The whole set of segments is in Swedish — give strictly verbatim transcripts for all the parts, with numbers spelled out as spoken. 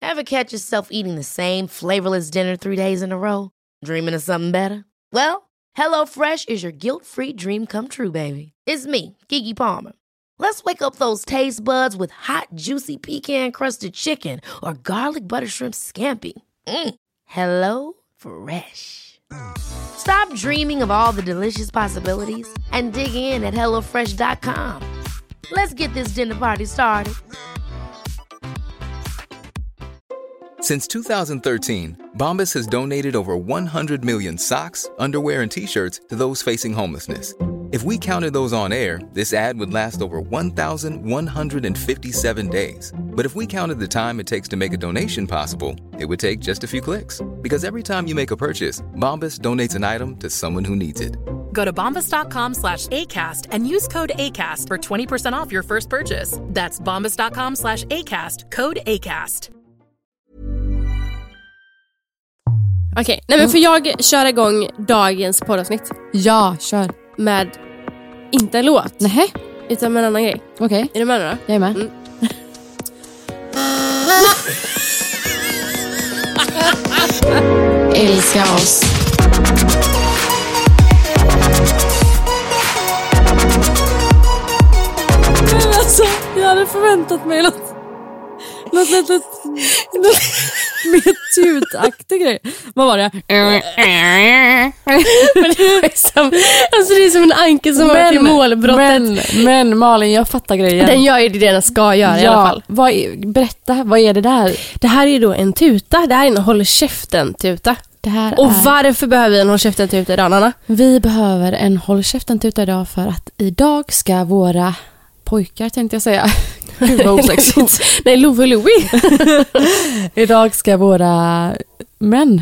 Ever catch yourself eating the same flavorless dinner three days in a row? Dreaming of something better? Well, HelloFresh is your guilt-free dream come true, baby. It's me, Keke Palmer. Let's wake up those taste buds with hot, juicy pecan-crusted chicken or garlic butter shrimp scampi. Mm. Hello Fresh. Stop dreaming of all the delicious possibilities and dig in at hello fresh dot com. Let's get this dinner party started. Since two thousand thirteen, Bombas has donated over one hundred million socks, underwear, and T-shirts to those facing homelessness. If we counted those on air, this ad would last over one thousand one hundred fifty-seven days. But if we counted the time it takes to make a donation possible, it would take just a few clicks. Because every time you make a purchase, Bombas donates an item to someone who needs it. Go to bombas.com slash ACAST and use code ACAST for twenty percent off your first purchase. That's bombas.com slash ACAST, code ACAST. Okej, okay, nej men för jag kör igång dagens poddavsnitt. Ja, kör. Med, inte en låt. Nej. Utan med en annan grej. Okej. Okay. Är du med nu då? Jag är med. Mm. Älska oss. Men alltså, jag hade förväntat mig något. Något litet med tutaktig grej. Vad var det? Men det är som, alltså det är som en ankel som var till målbrottet. Men, men Malin, jag fattar grejen. Den gör ju det den ska göra, ja, i alla fall. Vad är, berätta, vad är det där? Det här är ju då en tuta. Det här är en håll käften-tuta. Det här Och är... varför behöver vi en håll käften-tuta idag, Anna? Vi behöver en håll käften-tuta idag för att idag ska våra pojkar, tänkte jag säga. Gud vad osexigt. Nej, Love Louie. Idag ska våra män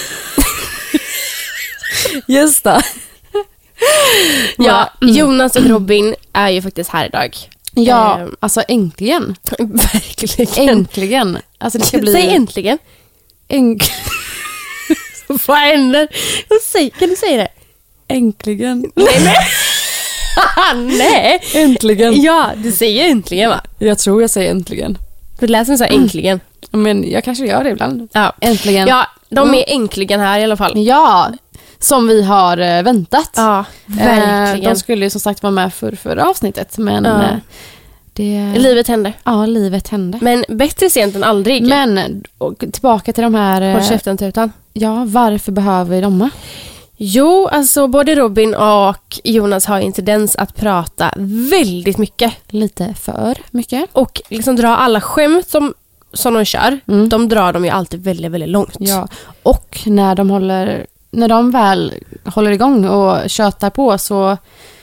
gästa. Ja, Jonas och Robin är ju faktiskt här idag. Ja, eh, alltså äntligen. Verkligen. Äntligen. Alltså det ska bli... Säg äntligen. Äntligen. Vad händer? Säg, kan du säga det? Äntligen. Nej, men... Nej. Äntligen. Ja, du säger äntligen, va? Jag tror jag säger äntligen. Du läser en så här äntligen. Men jag kanske gör det ibland. Ja. Äntligen. Ja, de är äntligen här i alla fall. Ja, som vi har eh, väntat. Ja, verkligen. Eh, de skulle ju som sagt vara med för förra avsnittet. Men ja. eh, det... Livet hände. Ja, livet hände. Men bättre sent än aldrig. Men och, tillbaka till de här... Håll käften tutan. Ja, varför behöver vi dem? Jo, alltså både Robin och Jonas har en tendens att prata väldigt mycket. Lite för mycket. Och liksom dra alla skämt som, som de kör. Mm. De drar dem ju alltid väldigt, väldigt långt. Ja, och när de håller... När de väl håller igång och tjötar på så...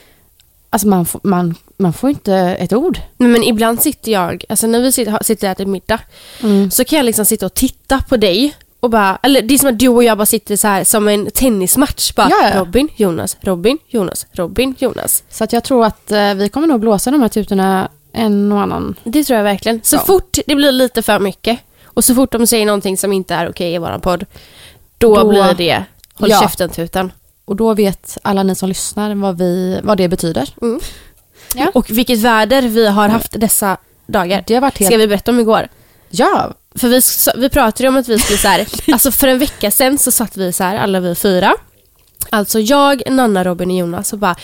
Alltså man, får, man, man får inte ett ord. Men ibland sitter jag... Alltså när vi sitter, sitter och äter middag mm. så kan jag liksom sitta och titta på dig. Och bara, eller det är som att du och jag bara sitter så här som en tennismatch. Bara, ja, ja. Robin, Jonas, Robin, Jonas, Robin, Jonas. Så att jag tror att eh, vi kommer nog blåsa de här tutorna en och annan. Det tror jag verkligen. Så ja. Fort det blir lite för mycket. Och så fort de säger någonting som inte är okej i våran podd. Då, då blir det håll ja. käften tutan. Och då vet alla ni som lyssnar vad, vi, vad det betyder. Mm. Ja. Och vilket väder vi har haft dessa dagar. Det har varit helt... Ska vi berätta om igår? Ja. För vi, vi pratade om att vi skulle så här, alltså för en vecka sedan så satt vi så här, alla vi fyra. Alltså jag, Nanna, Robin och Jonas och bara,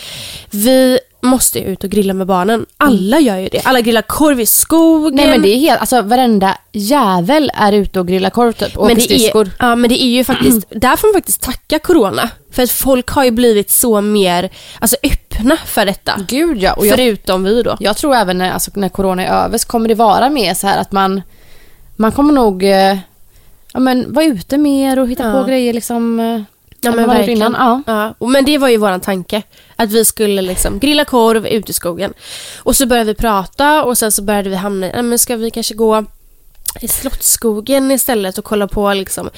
vi måste ut och grilla med barnen. Alla gör ju det. Alla grillar korv i skogen. Nej men det är helt, alltså varenda jävel är ute och grillar korv typ. Och men det är, ja men det är ju faktiskt, där får man faktiskt tacka corona. För att folk har ju blivit så mer alltså öppna för detta. Gud ja. Och jag, förutom vi då. Jag tror även när, alltså, när corona är över så kommer det vara mer så här att man man kommer nog eh, ja, men vara ute mer och hitta ja. på grejer liksom. Eh, ja, men verkligen. Innan. Ja. Ja. Men det var ju våran tanke. Att vi skulle liksom grilla korv ute i skogen. Och så började vi prata och sen så började vi hamna ja, men ska vi kanske gå i Slottsskogen istället och kolla på liksom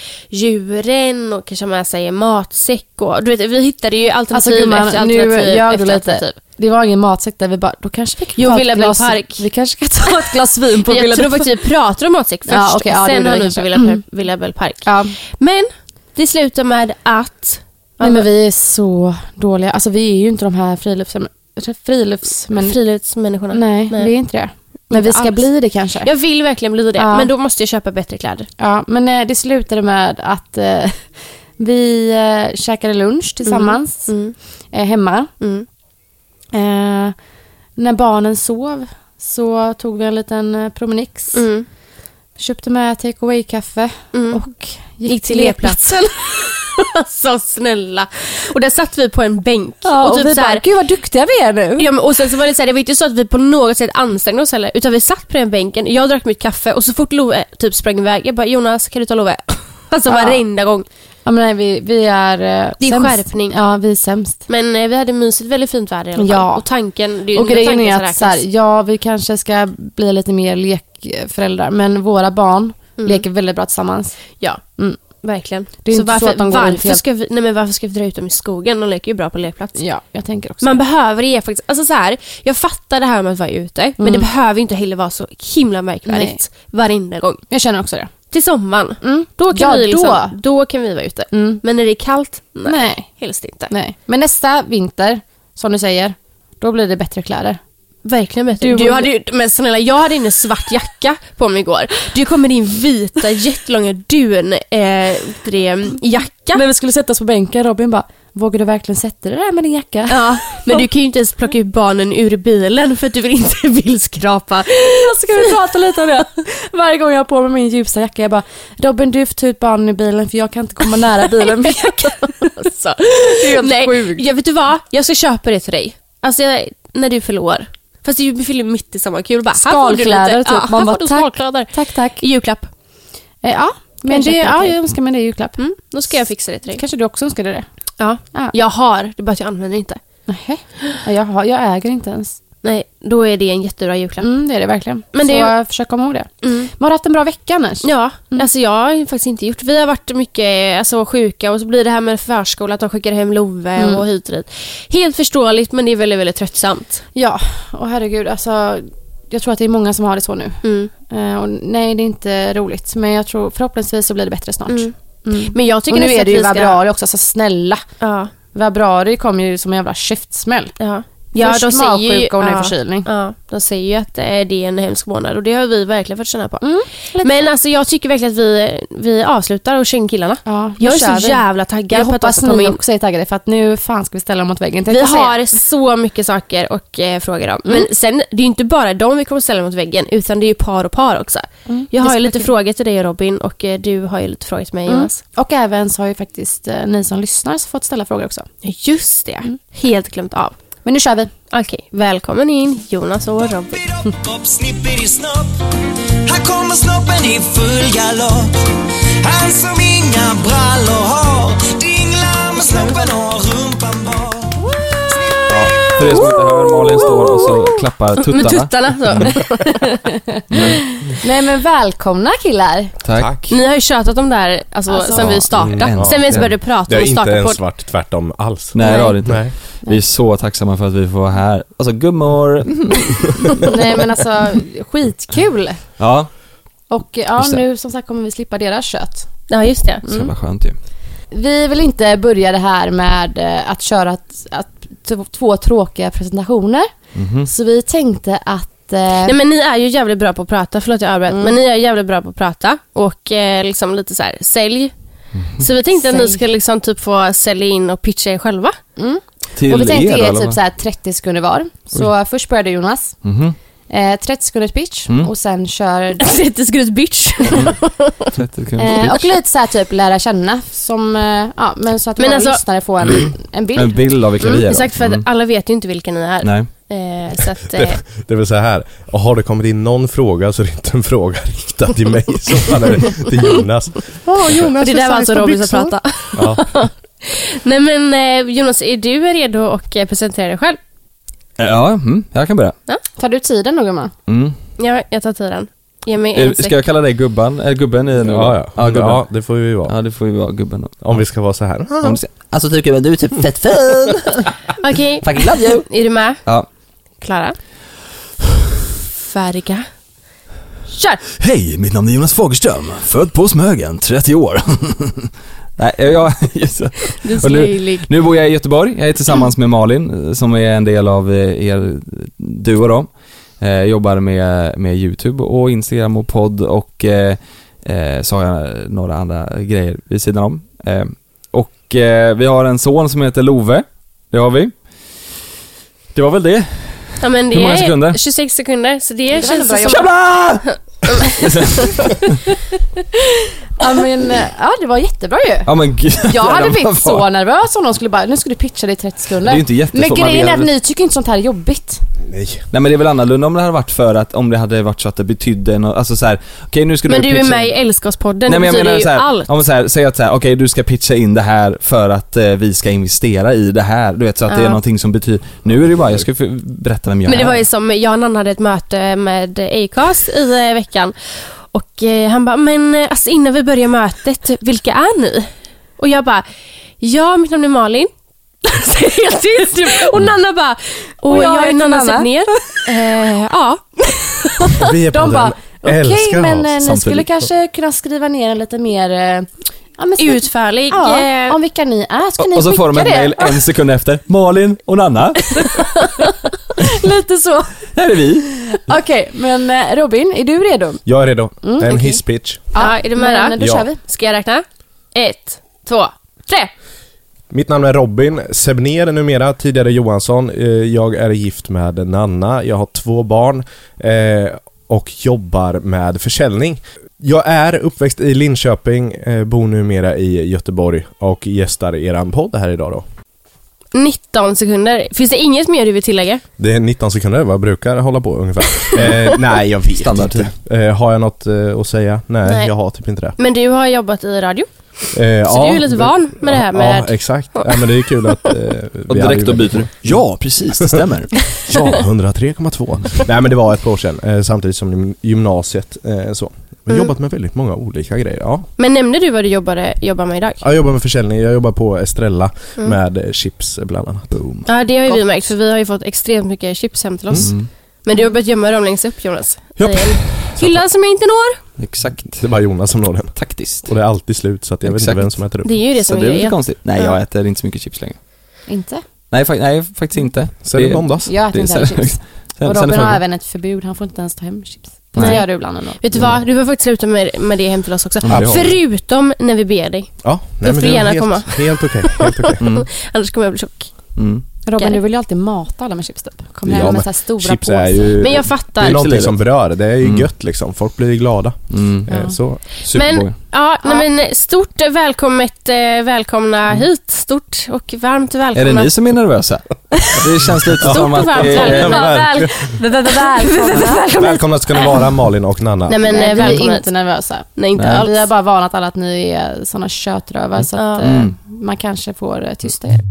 djuren och kanske med sig matsäck och du vet vi hittade ju alternativ alltså, gumman, efter alternativ nu gör efter lite. Alternativ. Det var ingen matsäck där vi bara då kanske vi kan jo, ta Villa ett glas Park. Vi kanske kan ta ett glas vin på Villa. Jag tror faktiskt vi pratar om matsäck först. Ja, okay, ja, sen har vi på Villa, Villa Park. Ja. Men det slutar med att nej men vi är så dåliga. Alltså vi är ju inte de här frilufts frilufts men friluftsmänniskorna. Nej, nej, vi är inte det. Men vi ska alls. bli det kanske. Jag vill verkligen bli det, ja. Men då måste jag köpa bättre kläder. Ja, men eh, det slutade med att eh, vi eh, käkade lunch tillsammans mm. Mm. Eh, hemma. Mm. Eh, när barnen sov så tog vi en liten eh, promenix. Mm. Köpte med take away-kaffe mm. och gick, gick till lekplatsen. Så snälla. Och där satt vi på en bänk. Ja, och, och typ vi så här, bara, gud vad duktiga vi är nu. Ja, men, och sen så var det så här, det var inte så att vi på något sätt ansträngde oss heller, utan vi satt på den bänken. Jag drack mitt kaffe och så fort Love typ sprang iväg, jag bara, Jonas, kan du ta Love? Alltså ja. Varenda gång. Ja, men nej, vi, vi är uh, det är sämst. Skärpning. Ja, vi är sämst. Men uh, vi hade mysigt, väldigt fint väder i alla fall. Ja. Och tanken, det är och grejen är att så här, ja, vi kanske ska bli lite mer lekföräldrar, men våra barn mm. leker väldigt bra tillsammans. Ja. Mm. Verkligen. Det är så inte varför, så att de går varför, helt... ska vi, nej men varför ska vi dra ut dem i skogen? De leker ju bra på lekplats. Ja, jag tänker också. Man behöver ge faktiskt, alltså så här, jag fattar det här med att vara ute, mm. men det behöver inte heller vara så himla märkvärdigt varenda gång. Jag känner också det. Till sommaren. Mm. Då kan ja, vi liksom, då. då kan vi vara ute. Mm. Men när det är kallt, nej, nej. Helst inte. Nej. Men nästa vinter, som du säger, då blir det bättre kläder. Verkligen bättre. Du, du hade ju, men snälla, jag hade en svart jacka på mig igår. Du kom med din vita, jättelånga dun eh, jacka. När vi skulle sätta oss på bänken, Robin bara, vågar du verkligen sätta det där med din jacka? Ja, men du kan ju inte ens plocka ut barnen ur bilen för att du inte vill skrapa. Så ska vi prata lite om det. Varje gång jag har på mig min ljusa jacka, jag bara, Robin, du får ta ut barnen ur bilen för jag kan inte komma nära bilen med jackan. Alltså, det är helt nej, sjukt. Jag vet du vad? Jag ska köpa det till dig. Alltså, jag, när du förlorar. Fast du fyller mitt i samma kul. Bara, skalkläder typ. Ja, man bara, tack, tack, tack. I julklapp. Eh, ja, men det, ja, jag önskar mig det i julklapp. Mm, då ska jag fixa det till dig. Kanske du också önskar det? Ja, ja. Jag har. Det är bara att jag använder inte. Nej, jag, har, jag äger inte ens. Nej, då är det en jättebra julklapp. Mm, det är det verkligen. Men så det är... försök komma ihåg det. Mm. Man har haft en bra vecka annars. Ja, mm. alltså jag har faktiskt inte gjort. Vi har varit mycket alltså, sjuka och så blir det här med förskola att de skickar hem Love mm. och hit och dit. Helt förståeligt, men det är väldigt, väldigt tröttsamt. Ja, och herregud, alltså jag tror att det är många som har det så nu. Mm. Uh, och nej, det är inte roligt. Men jag tror förhoppningsvis så blir det bättre snart. Mm. Mm. Men jag tycker och nu är det ju ska... februari också, så snälla. Ja. Februari kom ju som en jävla käftsmäll. Ja. Ja, de säger ju, och ja, förkylning. Ja, de säger ju att det är en hemsk månad och det har vi verkligen fått känna på. Mm, men alltså jag tycker verkligen att vi, vi avslutar och känner killarna. Ja, jag är så vi. jävla taggad jag på att hoppas ni också är taggade för att nu fan ska vi ställa mot väggen. Vi har så mycket saker och eh, frågor om. Mm. Men sen, det är ju inte bara de vi kommer ställa mot väggen utan det är ju par och par också. Mm, jag har ju lite kul. frågor till dig Robin och eh, du har ju lite frågor till mig mm. Jonas. Och även så har ju faktiskt eh, ni som lyssnar så fått ställa frågor också. Just det, mm. helt glömt av. Men nu kör vi. Okej, välkommen in Jonas och Robin. Här kommer snoppen i full galopp. Han som inga brallor har. Dinglar med snoppen och rumpan bar. Ja, för er som inte hör, Malin står och så klappar tuttarna. Med tuttarna så. mm. Nej men välkomna killar. Tack. Tack. Ni har ju tjatat om det här alltså, alltså, sen vi startade. Mm, sen vi började prata om och starta på. Det har inte ens varit tvärtom alls. Nej, det har det inte. Nej. Vi är så tacksamma för att vi får vara här. Alltså gummor. Nej men alltså skitkul. Ja. Och ja, nu som sagt kommer vi slippa deras kött. Ja just det. Det ska vara skönt ju. Vi vill inte börja det här med att köra att, att, två tråkiga presentationer. Mm-hmm. Så vi tänkte att Nej men ni är ju jävligt bra på att prata. Förlåt jag avbröt. Mm. Men ni är jävligt bra på att prata. Och eh, liksom lite så här sälj. Mm. Så vi tänkte Sälj. att ni ska liksom typ få sälja in och pitcha er själva. Mm. Till och vi tänkte er, ge typ så här trettio sekunder var. Så Oj. först började Jonas. Mm-hmm. Eh, trettio sekunders pitch mm. och sen kör trettio sekunders pitch. trettio sekunders eh, och lite så här typ lära känna som eh, ja men så att men alltså, lyssnare får en en bild. En bild av vilka mm. vi är. Då. Exakt för att mm. alla vet ju inte vilka ni är. Nej. Eh, så att, eh, det, det vill säga här. Och har det kommit in någon fråga så är det inte en fråga riktad till mig så fall är det till Jonas. Oh, Jonas det där var alltså Robin som pratade. Ja. Nej men eh, Jonas, är du redo att eh, presentera dig själv? Ja, mm, jag kan börja. Ja? Tar du tiden då, gumman? Mm. Ja, jag tar tiden. Ge mig en Ska jag kalla dig gubban? Eller gubben i nu? Ja, ja. Ja, gubben. Ja, det får vi vara. Ja, det får vi vara gubben då. Om vi ska vara så här. Om ska... Alltså tycker jag du är typ fett fin. Okej. Okay. Fucking love you. Är du med? Ja. Klara. Färdiga. Kör! Hej, mitt namn är Jonas Fagerström. Född på Smögen, trettio år. Nej, jag, just, och nu, nu bor jag i Göteborg. Jag är tillsammans med Malin som är en del av er duo då. Eh, jobbar med, med YouTube och Instagram och podd och eh, eh, så har jag några andra grejer vid sidan om. Eh, och eh, vi har en son som heter Love. Det har vi. Det var väl det. Ja, men det Hur många är sekunder? tjugosex sekunder, så det, Det känns bra som... jobbat. Ja, men, ja, det var jättebra ju. Ja, men gud. Jag hade blivit så nervös om de skulle bara, nu skulle du pitcha det i trettio sekunder. Det är ju inte jättesvårt. Men grejen är att Man vet- ni tycker inte sånt här är jobbigt. Nej. Nej, men det är väl annorlunda om det hade varit för att om det hade varit så att det betydde något, alltså så här, okej nu ska Men du du är pitcha- med i Älskåspodden, Nej, men det jag betyder menar ju så här, allt. om man så här, säger att så här, okej du ska pitcha in det här för att eh, vi ska investera i det här, du vet, så att det är Ja. någonting som betyder, nu är det ju bara, jag ska f- berätta vem jag Men det är. var ju som, jag och Nanna hade ett möte med Acast i eh, veckan. Och eh, han bara, men eh, alltså innan vi börjar mötet, vilka är ni? Och jag bara, ja, mitt namn är Malin. Så helt tyst. Och Nanna bara, och, Och jag jag, är heter Nanna Nanna. Sebner. eh, Ja. Vi är på De den. bara, okej, Älskar men oss eh, ni samtidigt. skulle kanske kunna skriva ner en lite mer eh, ja, men, så- Utförlig. ja, eh, om vilka ni är. Ska ni och, och så skicka får de ett det? mejl en sekund efter, Malin och Nanna, Lite så. här är vi. Okej, men eh, Robin, är du redo? Jag är redo. Mm, en okej. hisspitch. Ja, är du med Men då? då Ja. kör vi. Ska jag räkna? Ett, två, tre. Mitt namn är Robin Sebner numera, tidigare Johansson. Eh, Jag är gift med Nanna. Jag har två barn eh, och jobbar med försäljning. Jag är uppväxt i Linköping, eh, bor numera i Göteborg och gästar eran podd här idag då. nitton sekunder. Finns det inget mer du vill tillägga? Det är nitton sekunder, vad jag brukar hålla på ungefär. eh, nej, jag vet Standardtid. inte. Eh, har jag något eh, att säga? Nej, Nej. jag har typ inte det. Men du har jobbat i radio. Eh, Så du är ju lite van med det här med- Ja, exakt. Ja, men det är kul att... Eh, Och vi hade direkt ju- då byter du. Ja, precis, det stämmer. Ja, hundratre komma två. Nej, men det var ett par år sedan, eh, samtidigt som gym- gymnasiet. Eh, så. Jag har Mm. jobbat med väldigt många olika grejer. Ja. Men nämnde du vad du jobbade, jobbar med idag? Jag jobbar med försäljning, jag jobbar på Estrella Mm. med eh, chips bland annat. Boom. Ja, det har ju vi märkt, för vi har ju fått extremt mycket chips hem till oss. Mm. Men du har börjat gömma dem längst upp, Jonas. Japp. I en hylla som jag inte når. Exakt. Det är bara Jonas som når den. Taktiskt. Och det är alltid slut, så att jag vet Exakt. inte vem som äter upp. Det är ju det Så som det är är lite grejen. konstigt. Nej, Ja. jag äter inte så mycket chips längre. Inte? Nej, fa- nej faktiskt inte. Sen i måndags. Jag äter det- inte heller sen- chips. sen- Och sen Robin är har det- även ett förbud, han får inte ens ta hem chips. Nej. Det gör du ibland ändå. Vet du vad? Du får faktiskt sluta med, med det hem till oss också. Ja, det har vi. Förutom när vi ber dig. Ja, Då får det du är gärna helt, komma. Helt okej, helt okej. Mm. Annars kommer jag bli tjock. Mm. Robin, du vill ju alltid mata alla med chips typ. Kom Ja, hem med men så här stora Chips påsar. är ju... Men jag Det fattar. är någonting livet. som berör, det är ju Mm. gött liksom. Folk blir glada. Mm. Eh, Så. Superboy. Ja, nej, men stort välkommet, eh, välkomna hit. Stort och varmt välkomna. Är det ni som är nervösa? Det känns lite Stort som och att varmt det är... välkomna. verkligen. Väl, väl, välkomna. Välkomna ska ni vara, Malin och Nanna. Nej, men Nej, eh, vi är välkomna inte hit. nervösa. Nej, inte Nej. alls. Vi har bara varnat alla att ni är såna kötrövar så att Mm. eh, Mm. man kanske får eh, tysta er.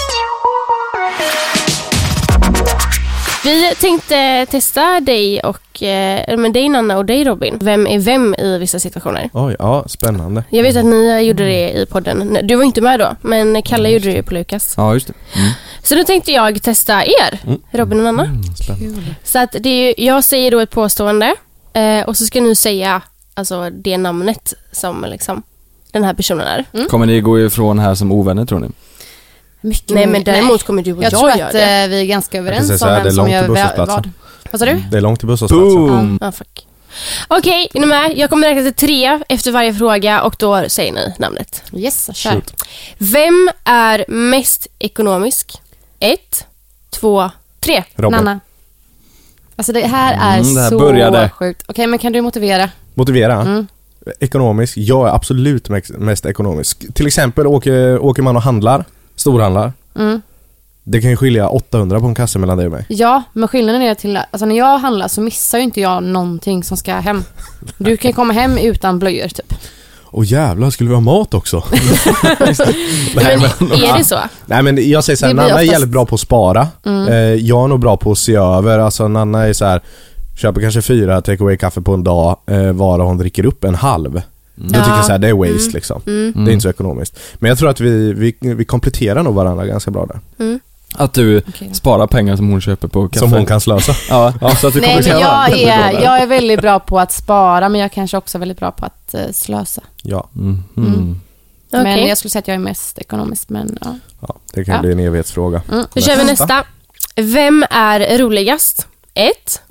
Vi tänkte testa dig och eh, men dig Nanna och dig Robin. Vem är vem i vissa situationer? Oj, ja, spännande. Jag vet att ni gjorde det i podden. Du var inte med då, men Kalle gjorde det ju på Lukas. Ja, just det. Mm. Så då tänkte jag testa er, Robin och Nanna. Mm, spännande. Så att det är, ju- jag säger då ett påstående eh, och så ska ni säga alltså, det namnet som liksom, den här personen är. Kommer ni gå ifrån här som ovänner, tror ni? Mycket Nej, men nog- däremot kommer du och Jag jag, tror göra att det. eh, vi är ganska kan överens säga om så här, det är vem som långt gör till vä- busshållplatsen. vad. Vad sa du? Det är långt till busshållplatsen. Boom! Ah, fuck. Okej, är ni med? Jag kommer räkna till tre efter varje fråga och då säger ni namnet. Yes, kör. Shoot. Vem är mest ekonomisk? Ett, två, tre. Robin, Nanna. Alltså det här är Mm, det här så började. sjukt. Okej, men kan du motivera? motivera. Mm. Ekonomisk, jag är absolut mex- mest ekonomisk. Till exempel åker, åker man och handlar, storhandlar. Mm. Det kan ju skilja åttahundra på en kasse mellan dig och mig. Ja, men skillnaden är till alltså när jag handlar så missar ju inte jag någonting som ska hem. Du kan ju komma hem utan blöjor typ. Åh jävlar, skulle vi ha mat också? Men är det så? Nej, men jag säger så här, Det blir Nanna är oftast- jävligt bra på att spara. Mm. eh, Jag är nog bra på att se över. Alltså Nanna är så här, köper kanske fyra take away kaffe på en dag, eh, varav hon dricker upp en halv. Då tycker jag så här, det är waste Mm. liksom. Mm. Det är inte så ekonomiskt. Men jag tror att vi, vi, vi kompletterar nog varandra ganska bra där. Mm. Att du Okej. sparar pengar som hon köper på kaffe. Som hon kan slösa. Ja, ja, så att vi Nej, men kompletterar jag varandra. Det blir bra är, där. jag är väldigt bra på att spara, men jag kanske också är väldigt bra på att eh, slösa. Ja, Mm. Mm. Mm. Okej. Men jag skulle säga att jag är mest ekonomisk, men ja. ja det kan Ja. bli en evighetsfråga. Mm. Då kör vi nästa. Vem är roligast? Ett,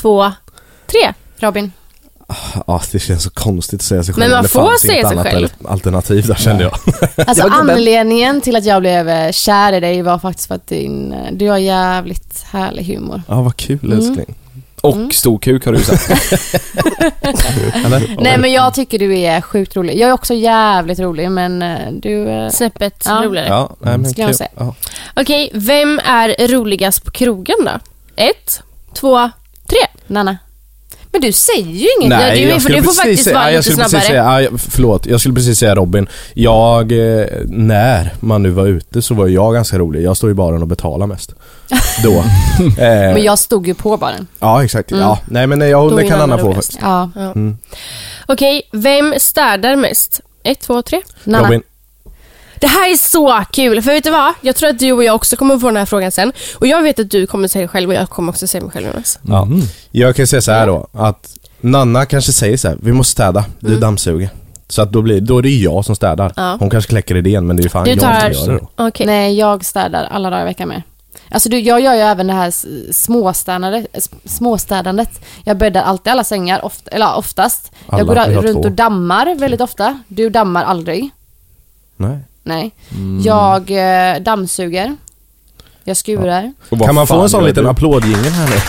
två, tre. Robin. Ja, det känns så konstigt att säga sig själv. Men man det får fanns säga inget sig annat själv. alternativ där, kände jag. Alltså anledningen till att jag blev eh, kär i dig var faktiskt för att din, eh, du har jävligt härlig humor. Ja, vad kul, älskling. Och stor kuk har du sagt. Eller? Nej, men jag tycker du är sjukt rolig. Jag är också jävligt rolig, men eh, du... Eh, Snäppet Ja. roligare. Ja, nej, men Ska jag kul. säga. Ja. Okej, vem är roligast på krogen då? Ett, två, tre. Nanna. Men du säger ju inget. Nej, Ja, du- jag för skulle du får precis faktiskt säga, vara jag lite skulle precis snabbare. säga, ja, förlåt, jag skulle precis säga Robin. Jag, eh, när man nu var ute så var jag ganska rolig. Jag står i baren och betalar mest. Då. eh, Men jag stod ju på baren. Ja, exakt. Mm. Ja, nej, men jag, Då det är kan Nanna Anna få roligast. faktiskt. Ja. Ja. Mm. Okej, vem städar mest? Ett, två, tre. Nanna. Robin. Det här är så kul, för vet du vad? Jag tror att du och jag också kommer få den här frågan sen. Och jag vet att du kommer säga det själv och jag kommer också säga mig själv, Jonas. Ja. Jag kan säga så här då, att Nanna kanske säger så här: vi måste städa, du Mm. dammsuger. Så att då, blir, då är det jag som städar. Ja. Hon kanske kläcker idén, men det är ju fan Du jag tar- som gör det då. Okej. Nej, jag städar alla dagar i veckan med. Alltså du, jag gör ju även det här s- småstädandet, s- småstädandet. Jag bäddar alltid alla sängar, ofta, eller oftast. Alla, jag går vi har runt två. och dammar väldigt ofta. Du dammar aldrig. Nej. Nej. Mm. Jag eh, dammsuger. Jag skurar. Och vad Kan man få fan en sån gör liten du? applådjingel här nu?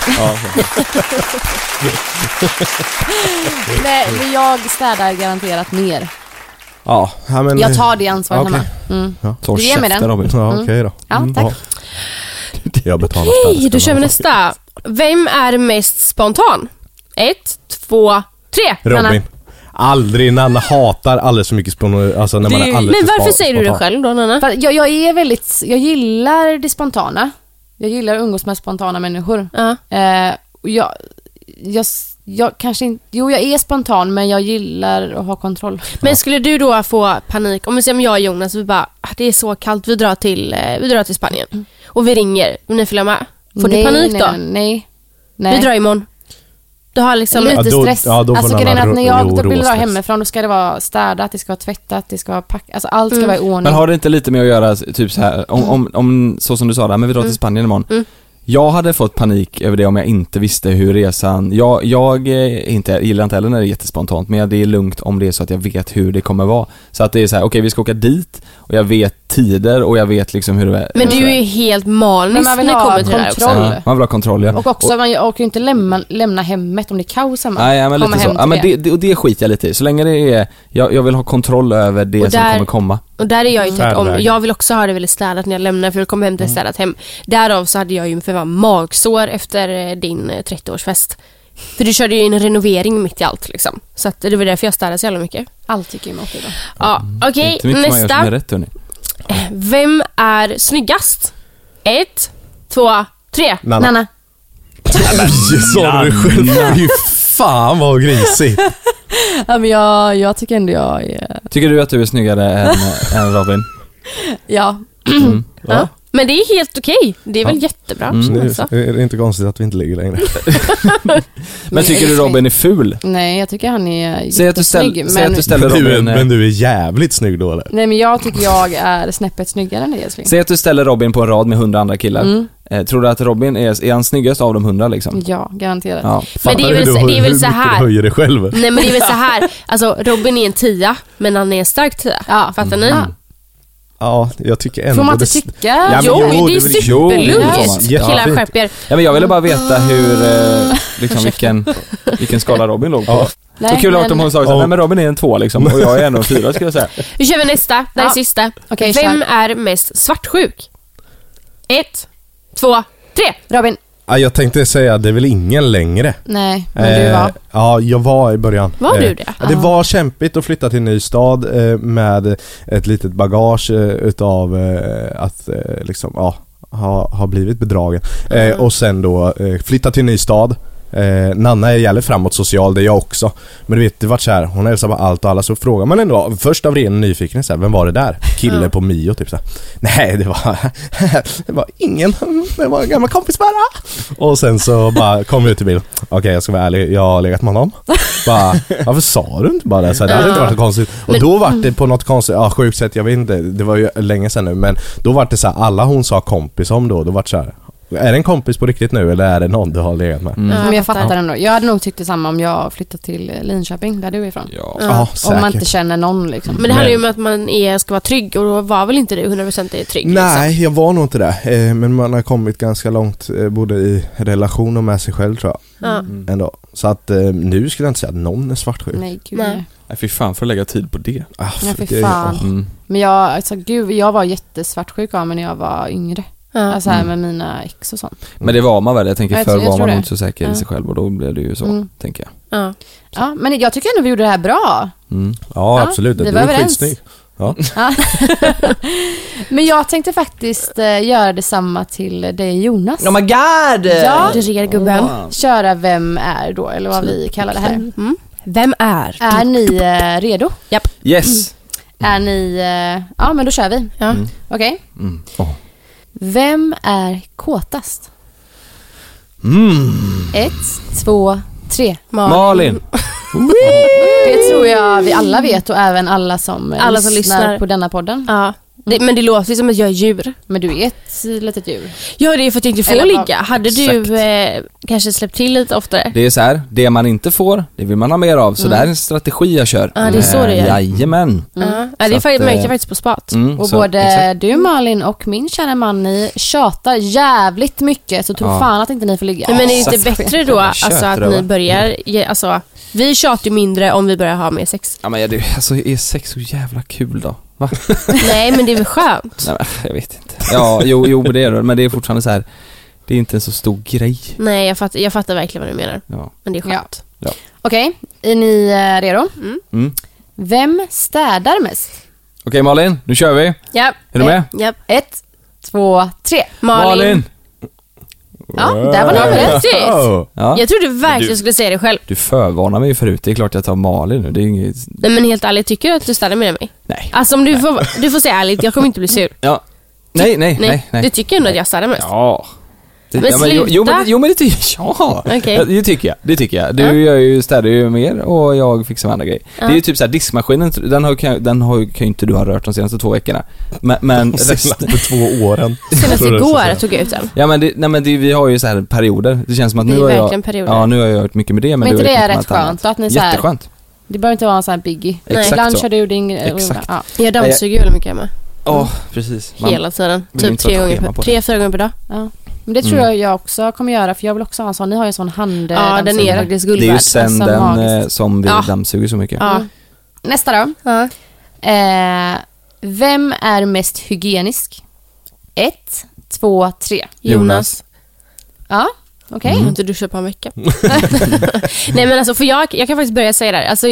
Nej, men jag städar garanterat mer. Ja, ja men... Jag tar det ansvaret Okej. hemma. Mm. Ta Du ger mig käften, den. Robin. Ja, Mm. okej då. Ja, Mm, tack. Jag betalar Hej, städerskan då kör vi i alla nästa. Vem är mest spontan? Ett, två, tre. fall. Robin. Aldrig, Nanna hatar alldeles för mycket spontan, alltså när man Det- är alldeles Men för varför spa- säger du det spontan. själv då, Nanna? För jag, jag är väldigt, jag gillar det spontana. Jag gillar att umgås med spontana människor. Ja. Eh, och jag, jag, jag kanske inte, jo jag är spontan, men jag gillar att ha kontroll. Men skulle du då få panik, om vi säger om jag och Jonas, vi bara, ah, det är så kallt, vi drar till, eh, vi drar till Spanien. Och vi ringer, och ni följer med. Får nej, du panik nej, då? Nej, nej. Vi drar imorgon. Du har liksom... Lite Ja, då- stress. ja, då får alltså Nanna grejen är att när jag ro- då vill dra råstress. hemifrån, då ska det vara städat, det ska vara tvättat, det ska vara packat. Alltså allt ska Mm. vara i ordning. Men har det inte lite med att göra typ så här om, om, om så som du sa där, men vi drar till Spanien imorgon. Mm. Jag hade fått panik över det om jag inte visste hur resan... Jag, jag eh, inte, gillar inte heller när det är jättespontant, men det är lugnt om det är så att jag vet hur det kommer vara. Så att det är så här, okej, vi ska åka dit och jag vet tider och jag vet liksom hur det är. Men du är ju helt Men manisk man vill när det ha kommer till det här också. kontroll. Ja, man vill ha kontroll, ja. Och också, man orkar ju inte lämna, lämna hemmet om det är kaos hemma. Nej, ja, men Komma lite så. hem Ja, till men det, det, och det skiter jag lite i. Så länge det är... Jag, jag vill ha kontroll över det Och som där- kommer komma. Och där är jag ju tätt om. Färdväg. Jag vill också ha det väldigt städat när jag lämnar, för jag kommer hem till städat hem. Därav så hade jag ju för fan magsår efter eh, din eh, trettioårsfest. För du körde ju en renovering mitt i allt liksom. Så att det var därför jag städade så jävla mycket. Allt tycker jag är okej då. Ja, okej, Inte mycket man gör som är nästa. rätt, hörni. Vem är snyggast? Ett, två, tre. Nanna. Nanna. Sa du själv? Fy fan vad grisigt. Ja, men jag, jag tycker ändå jag är... Tycker du att du är snyggare än, än Robin? Ja. Mm. Ja. Men det är helt okej. Det är väl Ja. jättebra. Mm. Alltså. Det är det inte konstigt att vi inte ligger längre. Men tycker du Robin är ful? Nej, jag tycker han är Säg att du, ställ, jättesnygg, säg men... att du ställer Men du, är, Robin... men du är jävligt snygg då eller? Nej, men jag tycker jag är snäppet snyggare än det, älskling. Säg att du ställer Robin på en rad med hundra andra killar. Mm. Eh, tror du att Robin är, är han snyggast av de hundra liksom? Ja, garanterat. Ja. Men det är Fattar väl du så- hur- det är väl hur så mycket här. du höjer dig själv? Nej, men det är väl så här. Alltså, Robin är en tia, men han är en stark tia. Ja. Fattar ni? Ja. Ja, jag tycker ändå... Får man inte det- tycka? Ja, men jo, jo, det är det är väl- jo, det är superlugnt. jättefint. Killar, skärp er. Ja, men jag ville bara veta hur, eh, liksom vilken, vilken skala Robin låg på. Ja. Så kul men- att om hon sa såhär, nej men Robin är en två liksom, och jag är en och fyra skulle jag säga. Vi kör vi nästa. Det här är Ja. sista. Okej, Vem kör. är mest svartsjuk? Ett, två, tre. Robin. Ja, jag tänkte säga, det är väl ingen längre. Nej, men du Eh, var. Ja, jag var i början. Var Eh, du det? Ja, det var kämpigt att flytta till en ny stad eh, med ett litet bagage eh, utav eh, att eh, liksom, ja, ha, ha blivit bedragen. Eh, och sen då eh, flytta till en ny stad. Eh, Nanna är jävligt framåt social, det är jag också. Men du vet, det var så här, hon hälsar på allt och alla, så frågar man ändå först av ren nyfikenhet så här, vem var det där? Kille Ja. på Mio typ så här. Nej, det var det var ingen, det var en gammal kompis bara. Och sen så bara kom vi ut till bilen. Okej, jag ska vara ärlig, jag har legat med honom. Bara, varför sa du inte bara det? Så här, det hade inte varit så konstigt. Och Men- då var det på något konstigt, ja sjukt sätt, jag vet inte, det var ju länge sedan nu, men då var det så här, alla hon sa kompis om då, då var det så här, Är det en kompis på riktigt nu eller är det någon du har legat med? Mm. Ja, men jag fattar. fattar ändå. Jag hade nog tyckt detsamma om jag flyttat till Linköping, där du är ifrån. Ja. Ja, Om säkert. man inte känner någon liksom. Men det handlar ju om att man är, ska vara trygg och då var väl inte du hundra procent är trygg? Nej, jag var nog inte det. Eh, men man har kommit ganska långt eh, både i relation och med sig själv tror jag. Ja. Mm. Ändå. Så att eh, nu skulle jag inte säga att någon är svartsjuk. Nej, gud. Nej. Nej. Nej, fy fan för att lägga tid på det. Ah, Ja, för det- fan. åh. Mm. Men jag, alltså, gud, jag var jättesvartsjuk av mig när jag var yngre. Ja. Alltså här Mm. med mina ex och sånt. Men det var man väl, jag tänker Jag förr tror- jag var tror man det. nog inte så säker i Ja. sig själv och då blev det ju så, Mm. tänker jag. Ja. Ja, men jag tycker ändå vi gjorde det här bra. Mm. Ja, Ja, absolut. vi Du var är överens. skitsnygg. Ja. Ja. Men jag tänkte faktiskt eh, göra detsamma till dig, Jonas. Oh my god! Ja. Dregubben. Köra Vem är då, eller vad vi kallar det här. Mm. Vem är? Är ni eh, redo? Yes! Är ni... Eh, ja, men då kör vi. Ja. Mm. Okej. Mm. Oh. Vem är kåtast? Mm. Ett, två, tre. Malin! Det tror jag vi alla vet och även alla som, eh, Alla som lyssnar. på denna podden. Ja. Det, men det låter ju som att jag är djur. Men du är ett litet djur. Ja, det är för att jag inte får Eller vad- ligga. Hade du eh, kanske släppt till lite oftare? Det är så här, det man inte får, det vill man ha mer av. Så det här är en strategi jag kör. Ja, det är så det gör. Jajamän. Ja. Ja, det är Så att, faktiskt, märkte jag eh, faktiskt på spat. Mm, Och så, både exakt. du Malin och min kära man, ni tjatar jävligt mycket. Så tro Ja. fan att inte ni får ligga. Nej, men är det inte exakt. bättre då alltså, att Kötröva. ni börjar ge, alltså, vi tjatar ju mindre om vi börjar ha mer sex. Ja men jag, det, alltså är sex så jävla kul då? Va? Nej, men det är väl skönt. Nej, men, jag vet inte. Ja, jo, jo det är det. Men det är fortfarande så här. Det är inte en så stor grej. Nej, jag fattar, jag fattar verkligen vad du menar. Ja. Men det är skönt. Okej, är ni eh, redo? Mm. Vem städar mest? Okej Malin, nu kör vi. Ja. Är du med? Ja. Ett, två, tre. Malin. Ja, där var ni överens. Precis. Oh. Ja. Jag trodde verkligen Du- skulle säga det själv. Du förvarnar mig ju förut. Det är klart jag tar Malin nu. Det är inget... Nej, men helt ärligt, tycker du att du ställer med mig? Nej. Alltså om du får, du får säga ärligt, jag kommer inte bli sur. Ja. Nej, nej, Nej, nej. nej. du tycker ändå att jag ställer mest. Ja. Det, Men ja, men, jo, jo, sluta. men, jo men det tycker jag. Ja, Okej. det tycker jag. Det tycker jag. Du Ja. gör ju, städar ju mer och jag fixar med andra grejer. Det är ju typ så här, diskmaskinen, den har, kan, den har, kan ju inte du ha rört de senaste två veckorna. Men, men resten... Senaste två åren. Senast Så det är så igår här. tog jag ut den. Ja men, det, nej, men det, vi har ju så här perioder. Det känns som att Det nu är har jag... verkligen perioder. Ja, nu har jag gjort mycket med det. Men, Men du inte har det gjort är något rätt skönt annat. då att ni så här- Jätteskönt. Det behöver inte vara en sån här biggie. Exakt Ibland så. kör du din... Exakt. Ja. Jag dammsuger ju väldigt mycket hemma. Ja, precis. Man- Hela tiden. vill Typ inte ha tre ett gånger schema per, på tre, fyra gånger per dag. Ja. Men det tror Mm. jag jag också kommer göra, för jag vill också ha en sån. Ni har ju en sån hand. Ja, den är faktiskt guld Det är ju värd. sen Alltså, den magiskt. eh, som vi Ja. dammsuger så mycket. Ja. Nästa då. Ja. Eh, vem är mest hygienisk? Ett, två, tre. Jonas. Ja, okej. Jag har inte duschat på en vecka. Nej, men alltså, för jag, jag kan faktiskt börja säga det här. Alltså,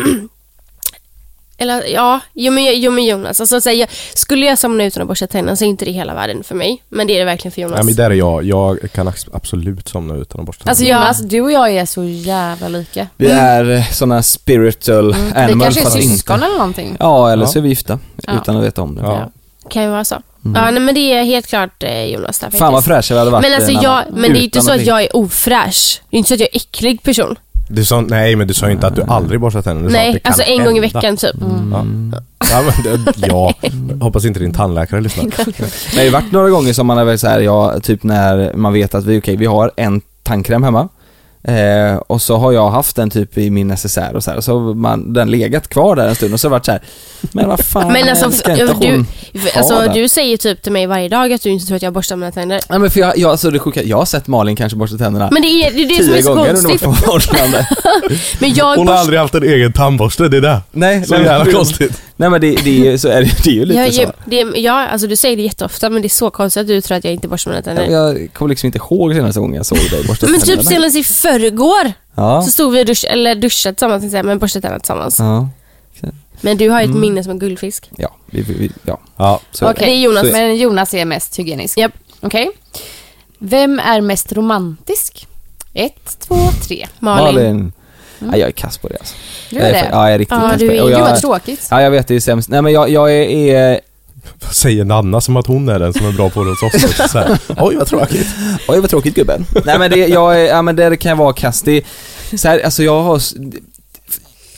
eller ja, jo men, jo, men Jonas. Alltså, så här, jag, skulle jag somna utan att borsta tänderna så är inte det hela världen för mig. Men det är det verkligen för Jonas. Ja, men där är jag. Jag kan ax- absolut somna utan att borsta Alltså tänderna. Jonas, du och jag är så jävla lika. Vi är eh, såna spiritual Vi animals. kanske är fast inte- syskon eller någonting. Ja, eller Ja. så är vi gifta. Ja. Utan att veta om det. Ja. Kan ju vara så. Mm. Ja, nej, men det är helt klart eh, Jonas där Fan vad faktiskt. fräscha vi hade varit. Men alltså eh, jag, Nanna. men det är ju inte Utan så att vi- jag är ofräsch. Det är inte så att jag är äcklig person. Du sa, nej, men du sa ju inte att du aldrig borstar tänderna. Du sa att Nej, det kan alltså en gång i hända. veckan typ. Mm. Ja, men det, ja. Hoppas inte din tandläkare lyssnar. Men det har ju varit några gånger som man har väl så här, ja, typ när man vet att vi, okej, vi har en tandkräm hemma. Eh, och så har jag haft den typ i min necessär och så här, och så har man den legat kvar där en stund och så har det varit så här, men vad fan, Men alltså, ska inte du, hon för- ha alltså den? du säger typ till mig varje dag att du inte tror att jag borstar mina tänder. Nej men för jag, jag, alltså det sjuka, jag har sett Malin kanske borsta tänderna Men det är det, är det som är tio så gånger under konstigt. vårt förhållande. Men jag Hon har borstar... aldrig haft en egen tandborste, det är det. Nej, Så nej, jävla men- konstigt. Nej men det, det, är- så är det, det är ju lite Jag, så. jag, det, är- ja, alltså du säger det jätteofta, men det är så konstigt att du tror att jag inte borstar mina tänder. Jag kommer liksom inte ihåg senaste gången jag såg dig borsta Men typ tänderna. senast i förrgår Ja. så stod vi och dusch, eller duschade tillsammans, tänkte jag, men borstade tänderna tillsammans. Ja. Men du har ju ett Mm. minne som en guldfisk. Ja, vi, vi, vi, ja. Ja. Så är Okej, Det är Jonas. Så- men Jonas är mest hygienisk. Japp. Okej. Vem är mest romantisk? Ett, två, tre. Malin. Malin. Ja, jag är kass på det alltså. Du Jag är är, det? fa- ja, jag är riktigt Ja, kass du på det. är- Och Gud jag, vad tråkigt. ja, jag vet, det är sämst. Nej men jag, jag är, är Vad säger Nanna som att hon är den som är bra på det hos oss? Så här, oj, vad tråkigt. oj vad tråkigt gubben. Nej men det, jag är, ja men det kan jag vara kass. Det, så här, alltså jag har, s-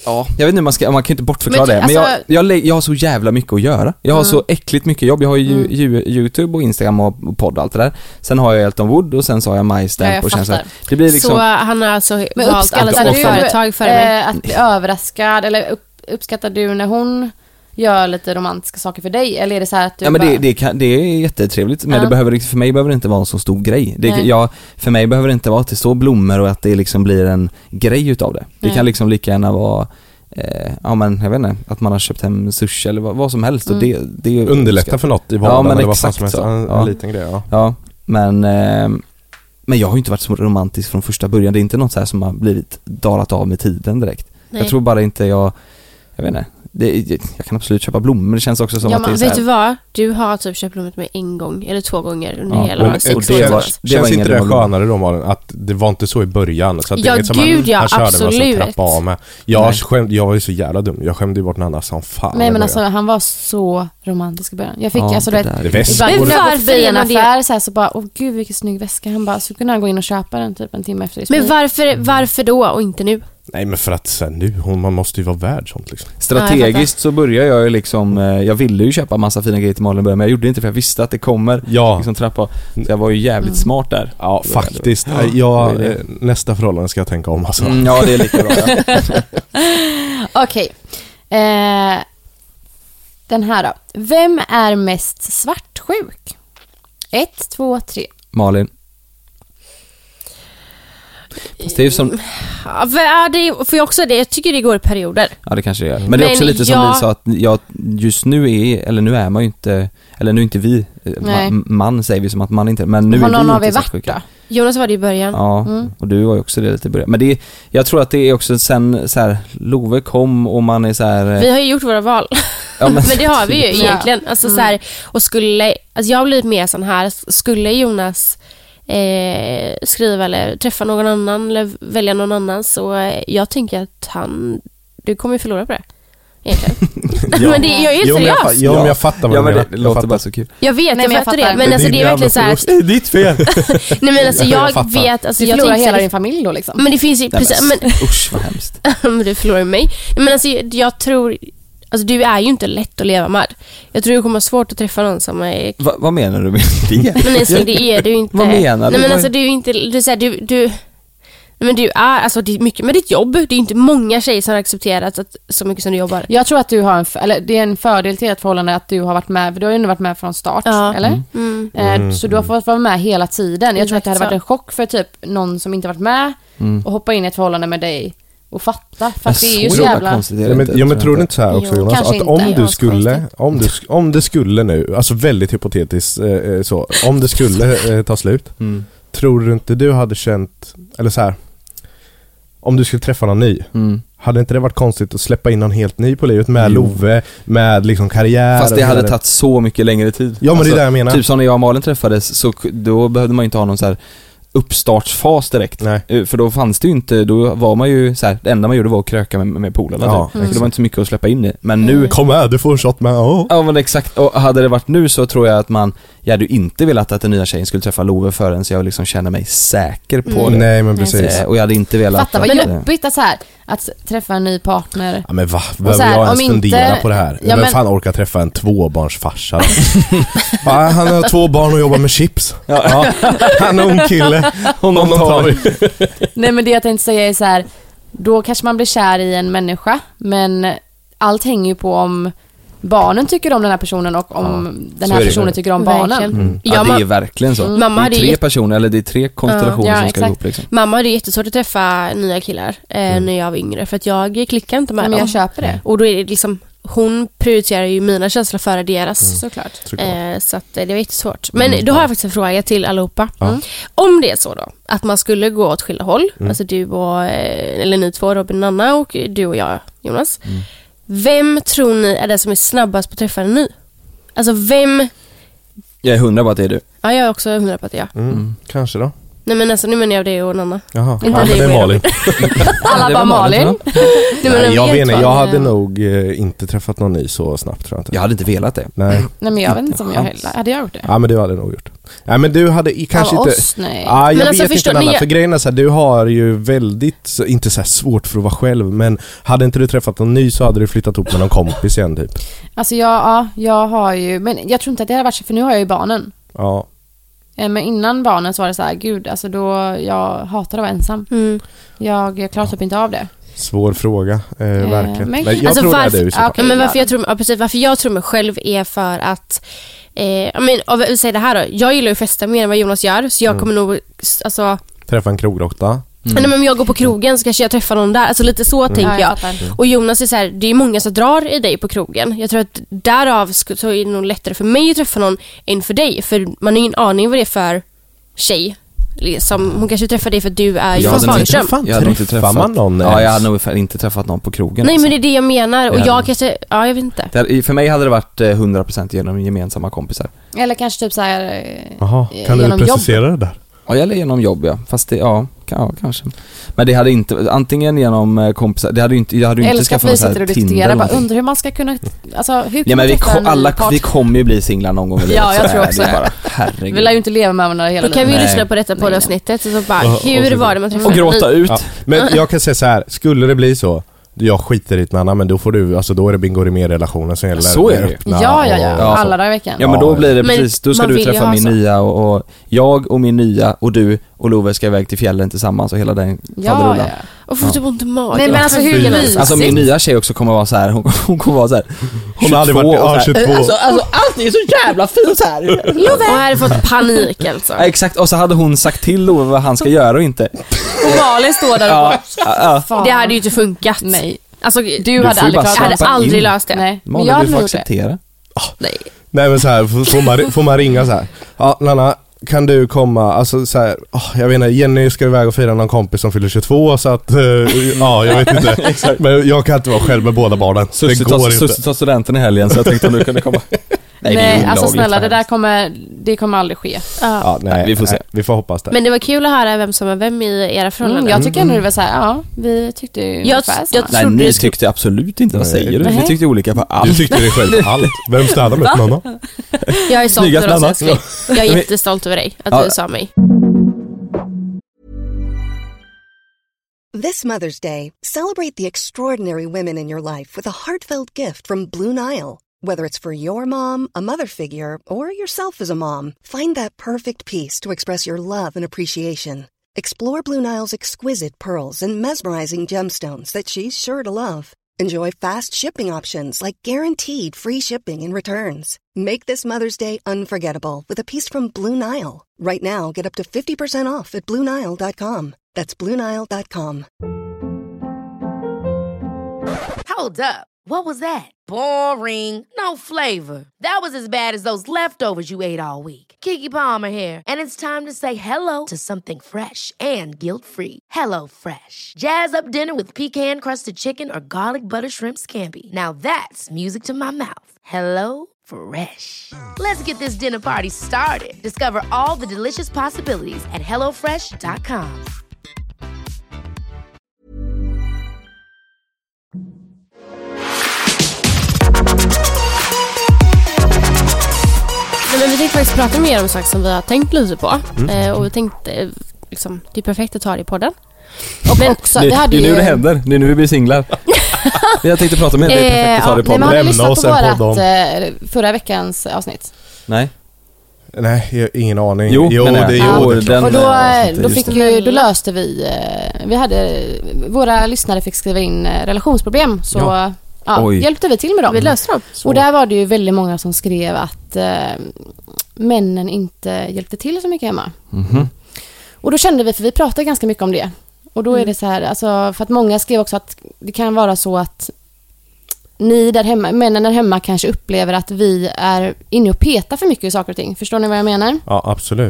Ja, jag vet inte, man, ska, man kan inte bortförklara Men, det. Men alltså- jag, jag, jag har så jävla mycket att göra. Jag har Mm. så äckligt mycket jobb. Jag har ju, Mm. ju YouTube och Instagram och, och podd och allt det där. Sen har jag Elton Wood och sen så har jag MyStamp. Ja, jag och sen så, fattar. det blir liksom... Så han har alltså Men valt alla uppskattar sina du företag före mig. eh, att bli överraskad? Eller upp, uppskattar du när hon gör lite romantiska saker för dig? Eller är det så här att du Ja, men bara... det, det, kan, det är jättetrevligt, men Ja. det behöver, för mig behöver det inte vara en så stor grej. Det, Nej. jag, för mig behöver det inte vara att det står blommor och att det liksom blir en grej utav det. Det Nej. kan liksom lika gärna vara eh, ja men jag vet inte, att man har köpt hem sushi eller vad, vad som helst och det, det Underlätta för något i vardagen, Ja, men eller vad fan exakt som helst. så. En, en Ja. liten grej, ja. Ja, men eh, men jag har ju inte varit så romantisk från första början. Det är inte något så här som har blivit dalat av med tiden direkt. Nej. Jag tror bara inte jag jag vet inte. Det, jag kan absolut köpa blommor, men det känns också som Ja, att det är men så vet här, du vad? Du har typ köpt blommor med en gång eller två gånger under Ja, hela Men, året. eh, och det det var- känns, det var känns ingen inte det roman. skönare då, Malin, att det var inte så i början, så att det Ja, är som gud, man, ja, han körde med absolut. som trappa av med. Jag, Nej. skämde, jag var ju så jävla dum. Jag skämde ju bort Nanna som fan. Nej, i men början. alltså han var så romantisk i början. Jag fick Ja, alltså det det, där vet, är- Det är väst. ibland Men går jag varför förbi är en man det? affär så, här, så bara, åh gud vilken snygg väska. Han bara, så kunde han gå in och köpa den typ en timme efter det. Men varför, varför då och inte nu? Nej, men för att sen nu, hon, man måste ju vara värd sånt liksom. strategiskt så börjar jag ju liksom eh, jag ville ju köpa massa fina grejer till Malin i början, men jag gjorde inte för jag visste att det kommer Ja, liksom trappa. Så jag var ju jävligt Mm. smart där. ja Det var- faktiskt. det var- Ja, det är det. eh, nästa förhållande ska jag tänka om alltså. Mm, ja, det är lika bra. Ja. Okej. Eh, den här då. Vem är mest svartsjuk? Ett, två, tre. Malin. Fast det är ju som, Ja, för, ja, det får jag också det. Jag tycker det går i perioder. ja det kanske det gör. Men det är Men också lite som jag- vi sa att jag just nu är, eller nu är man ju inte, eller nu är inte vi, eh, Nej. ma- man säger vi som att man inte, men nu Har är någon vi av inte er varit svartsjuka. då? Jonas var det i början. Ja, Mm. och du var ju också det lite i början. Men det är, jag tror att det är också sen så här, Love kom och man är så här. Vi har ju gjort våra val. Ja, men, det har vi ju Ja. egentligen. Alltså, Mm. så här, och skulle, alltså jag har blivit mer sån här, skulle Jonas eh, skriva eller träffa någon annan eller välja någon annan, så eh, jag tänker att han, du kommer ju förlora på det. Egentligen. Men det, jag är helt Jo, men jag, fa- seriös. jo, men jag fattar vad Ja, du men menar. det Jag låter fattar. bara så kul. Jag vet, Nej, jag men jag fattar fattar. det. Men Det är alltså din det är verkligen så här. jävla förlust. Det är ditt fel. Nej men alltså Jag jag, fattar. vet, alltså Du jag förlorar tänker så hela här, din familj då liksom. men det finns ju Nej, precis, men, men, usch vad hemskt. men du förlorar ju mig. Men alltså jag tror, alltså du är ju inte lätt att leva med. Jag tror det kommer vara svårt att träffa någon som är... Va, vad menar du med det? Men alltså det är du inte. Vad menar du? Nej men alltså du är inte, du säger du, du nej, men du är, alltså det är mycket med ditt jobb. Det är inte många tjejer som har accepterat att, så mycket som du jobbar. Jag tror att du har en, f- eller det är en fördel till ett förhållande att du har varit med, för du har ju ändå varit med från start, Ja. eller? Mm. Eh, Så du har fått vara med hela tiden. Jag tror att det hade Exakt varit en chock för typ någon som inte varit med Mm. och hoppa in i ett förhållande med dig och fatta. För Men att det är ju så jävla jävla... konstigt är det Ja, men, inte, ja, men tror jag du inte så här också, Jo, Jonas, kanske att inte. om Det du är skulle, konstigt. om du, sk- om det skulle nu, alltså väldigt hypotetiskt eh, eh, så, om det skulle eh, ta slut, Mm. tror du inte du hade känt, eller så här, om du skulle träffa någon ny, Mm. hade inte det varit konstigt att släppa in någon helt ny på livet med Jo. Love, med liksom karriär? Fast och det hade hela tagit så mycket längre tid. Ja, men Alltså, det är det jag menar. Typ som när jag och Malin träffades, så k- då behövde man ju inte ha någon så här uppstartsfas direkt. Nej. Eh, För då fanns det ju inte, då var man ju så här, det enda man gjorde var att kröka med, med polarna Ja, typ. Så det var inte så mycket att släppa in i. Men nu, Mm. Kom här, du får en shot med. Oh. ja men exakt, och hade det varit nu så tror jag att man, jag hade ju inte velat att den nya tjejen skulle träffa Love förrän så jag liksom känner mig säker på Mm. det. Nej, men Nej, precis. Eh, Och jag hade inte velat Fatta vad att- jobbigt att, så här, att träffa en ny partner. Ja, men va? så Behöver här, jag ens om inte- fundera på det här? Ja, Vem men- fan orkar träffa en tvåbarnsfarsa då? Va, han har två barn och jobbar med chips. Ja. Han är ung kille. Honom tar vi. Nej, men det jag tänkte säga är så här, då kanske man blir kär i en människa, men allt hänger ju på om barnen tycker om den här personen och om den så här är det. personen tycker om barnen. Verkligen. Mm. Ja, Ja, det är ma- ju verkligen så. Mm. Mamma Det är hade tre ju personer, eller det är tre konstellationer Ja, som ska exakt. ihop liksom. mamma hade jättesvårt att träffa nya killar eh, Mm. när jag var yngre, för att jag klickar inte med Men dem. jag köper det. Och då är det liksom, hon prioriterar ju mina känslor före deras. Såklart. Såklart. Eh, så att eh, det var jättesvårt. Men Mm, då har ja. jag faktiskt en fråga till allihopa. Ja. Mm. Om det är så då, att man skulle gå åt skilda håll, Mm. alltså du och, eh, eller ni två, Robin och Nanna, och du och jag, Jonas. Mm. Vem tror ni är det som är snabbast på att träffa en ny? Alltså vem, Jag är hundra på att det är du. ja jag är också hundra på att det är jag. Mm. Mm. Kanske då. Nej men alltså nu menar jag det och Nanna. Jaha, Inte ja, det det är med Malin. Alla Det bara var Malin, Malin. Nej, men Nej, jag vet vet inte, vad. jag hade nog eh, inte träffat någon ny så snabbt tror jag inte. Jag hade inte velat det. Nej. Nej men jag vet inte om jag heller. Hade jag gjort det? Ja men du hade nog gjort. Nej men du hade i- kanske Av inte... oss? Nej. Ja, jag Men alltså, vet förstår inte ni- Nanna, för grejen är så här, du har ju väldigt, så- inte så här svårt för att vara själv, men hade inte du träffat någon ny så hade du flyttat ihop med någon kompis igen typ. Alltså jag, ja, jag har ju, men jag tror inte att det hade varit så, för nu har jag ju barnen. Ja. Eh, Men innan barnen så var det så här, gud, alltså då, jag hatar att vara ensam. Mm. Jag, jag klarar typ inte av det. Svår fråga, eh, verkligen. men- Men jag Alltså, tror varför- det är du så. ja, okej. Ja, men varför ja. jag tror, ja, precis, varför jag tror mig själv är för att eh, jag men, av, säg det här då. Jag gillar ju att festa mer än vad Jonas gör. Så jag kommer nog alltså, Träffa en krogråtta. nej, men om jag går på krogen så kanske jag träffar någon där. Alltså lite så tänker Ja, jag jag. fattar. Och Jonas är så här, det är många som drar i dig på krogen. Jag tror att därav sk- så är det nog lättare för mig att träffa någon än för dig. För man har ingen aning vad det är för tjej. Som, hon kanske träffar dig för att du är Jag Jonas hade inte Fagerström. Fan, Jag hade inte träffar träffat man någon Ja, ens? jag hade nog fan inte träffat någon på krogen. Nej alltså. men det är det jag menar. Och Jag jag hade- kanske, ja jag vet inte. Det hade- För mig hade det varit eh, hundra procent genom gemensamma kompisar. Eller kanske typ så här. eh, Jaha, kan du genom precisera det där? Ja, eller genom jobb, ja. Fast det, ja, kan, ja, kanske. Men det hade inte, antingen genom eh, kompisar, det hade ju inte, jag hade ju inte Eller ska skaffat vi någon så sitter här och Tinder diskuterar, eller bara någonting. undrar hur man ska kunna, alltså hur kan Ja, men man vi, träffa ko- en ny alla, part? vi kommer ju bli singlar någon gång i livet. Ja, jag så tror är också det. det. Bara, herregud. Vi lär ju inte leva med varandra hela Då kan vi ju Nej. lyssna på detta Nej. poddavsnittet och så bara, Och- och hur så- var det man träffade Och en gråta ny? ut. Ja, men jag kan säga så här, skulle det bli så, jag skiter i ett namn, men då får du, alltså då är det bingo med relationen som gäller. Så är det ju. öppna Ja, ja, och- ja. Ja, så. Alla dagar i veckan. Ja, men då blir det Men precis, då ska man du vill ju träffa ha min så. nya och, och jag och min nya och du och Love ska iväg till fjällen tillsammans och hela den Ja, faderullan. ja. Och får typ ont i magen. Nej, men alltså hur Fy. mysigt. Alltså min nya tjej också kommer vara så här. Hon, hon kommer vara så här. Hon hade varit, och ja, så här. tjugotvå. Alltså, alltså allt är så jävla fint så här. Och jag hade fått panik alltså. Ja, exakt, och så hade hon sagt till Love vad han ska göra och inte. Och Malin står där och Ja, bara, ja, fan. Det hade ju inte funkat. Nej. Alltså, Du, Du hade får ju aldrig bara klarat jag hade slampa aldrig in. löst det. Nej, men Malin, jag du hade får nog gjort det. acceptera. Nej. Nej men så här, får, får, man, får man ringa så här. Ja, Nanna, kan du komma, alltså så här, åh, jag vet inte, Jenny ska iväg och fira någon kompis som fyller tjugotvå så att, eh, ja jag vet inte. Men jag kan inte vara själv med båda barnen. Det Sussi går tar, inte. Sussi tar studenten i helgen så jag tänkte om du kunde komma. Nej, Nej, det är alltså olagligt snälla, det där faktiskt. kommer, det kommer aldrig ske. Ja. Ja, nej, Nej, vi får se. nej, vi får hoppas det. Men det var kul att höra vem som var vem i era förhållanden. Mm, jag tycker ändå det var så här, ja, vi tyckte ju Jag- ungefär jag samma. Nej, trodde ni det skulle- tyckte absolut inte, vad Nej. säger du? Nej. Vi tyckte olika på Du allt. tyckte det själv på allt. Vem städar mest, Nanna? Jag är stolt Snyggast över oss Nanna. älskling. Jag är jättestolt över dig, att Ja. du sa mig. This Mother's Day, celebrate the extraordinary women in your life with a heartfelt gift from Blue Nile. Whether it's for your mom, a mother figure, or yourself as a mom, find that perfect piece to express your love and appreciation. Explore Blue Nile's exquisite pearls and mesmerizing gemstones that she's sure to love. Enjoy fast shipping options like guaranteed free shipping and returns. Make this Mother's Day unforgettable with a piece from Blue Nile. Right now, get up to fifty percent off at blue nile dot com. That's blue nile dot com. Hold up. What was that? Boring. No flavor. That was as bad as those leftovers you ate all week. Keke Palmer here, and it's time to say hello to something fresh and guilt-free. Hello Fresh. Jazz up dinner with pecan-crusted chicken or garlic butter shrimp scampi. Now that's music to my mouth. Hello Fresh. Let's get this dinner party started. Discover all the delicious possibilities at hello fresh dot com. Nej, men vi tänkte faktiskt prata mer om saker som vi har tänkt lite på. Eh, och vi tänkte, eh, liksom, det är perfekt att ta det i podden. Och Men- också, Det, det hade det är ju... nu det händer, det är nu vi blir singlar. Jag tänkte prata med dig, det är perfekt att ta det i nej, man podden. hade Lämna lyssnat oss på en podd vårat om- eh, förra veckans avsnitt. Nej. Nej, jag har ingen aning. Jo, jo men det nej. är Jo, ju den- Och då, eh, då, just fick det. vi, då löste vi, eh, vi hade, våra lyssnare fick skriva in eh, relationsproblem, så Ja. ja, Oj. hjälpte vi till med dem. Vi löste dem. Och där var det ju väldigt många som skrev att eh, männen inte hjälpte till så mycket hemma. Mhm. Och då kände vi, för vi pratade ganska mycket om det. Och då är det så här, alltså, för att många skrev också att det kan vara så att ni där hemma, männen där hemma kanske upplever att vi är inne och petar för mycket i saker och ting. Förstår ni vad jag menar? Ja, absolut.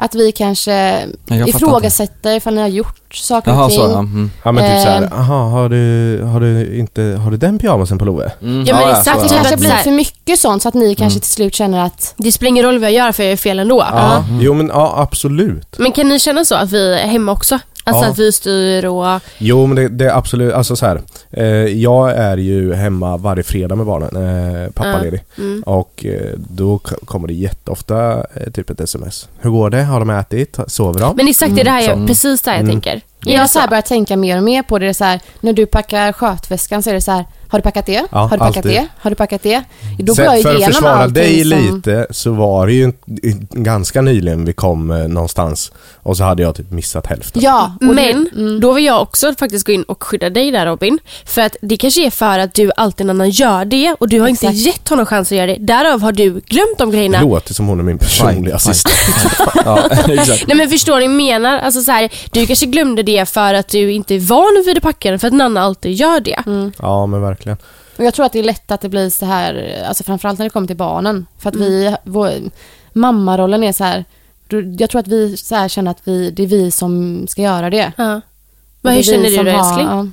Att vi kanske ifrågasätter ifall ni har gjort saker Jaha, och ting. Så, ja. Mm. Ja men typ såhär, aha, har du, har du inte, har du den pyjamasen på Love? Mm. Ja men ja, exakt, det det kanske blir för mycket sånt så att ni kanske till slut känner att det spelar ingen roll vad jag gör för jag är fel ändå. Ja, mm. jo men ja, absolut. Men kan ni känna så att vi är hemma också? Alltså Ja. att vi styr och... Jo men det, det är absolut, alltså så här. Eh, jag är ju hemma varje fredag med barnen, eh, pappaledig. Ja. Mm. Och eh, då k- kommer det jätteofta eh, typ ett sms. Hur går det? Har de ätit? Sover de? Men exakt det här, jag, Så- precis där jag Mm. tänker. jag har så här börjat tänka mer och mer på det. Det är så här, när du packar skötväskan så är det så här, har du packat det? Ja, har du packat alltid. det? Har du packat det? Då Sen, går jag för att igenom försvara allting dig som... lite så var det ju en, ganska nyligen vi kom eh, någonstans och så hade jag typ missat hälften. Ja, och Men det, mm. då vill jag också faktiskt gå in och skydda dig där Robin. För att det kanske är för att du alltid när någon gör det och du har Exakt. inte gett honom chans att göra det. Därav har du glömt de Det grejerna. låter som hon är min personliga Fine, assistent. Ja, exakt. Nej men förstår ni menar? Alltså så här, du kanske glömde det för att du inte är van vid det packaren för att Nanna alltid gör det. Mm. Ja men verkligen. Och jag tror att det är lätt att det blir så här, alltså framförallt när det kommer till barnen. För att vi, vår, mammarollen är så här, då- jag tror att vi så här känner att vi, det är vi som ska göra det. Ja. Det Vad, är hur vi känner du som det har- älskling? ja.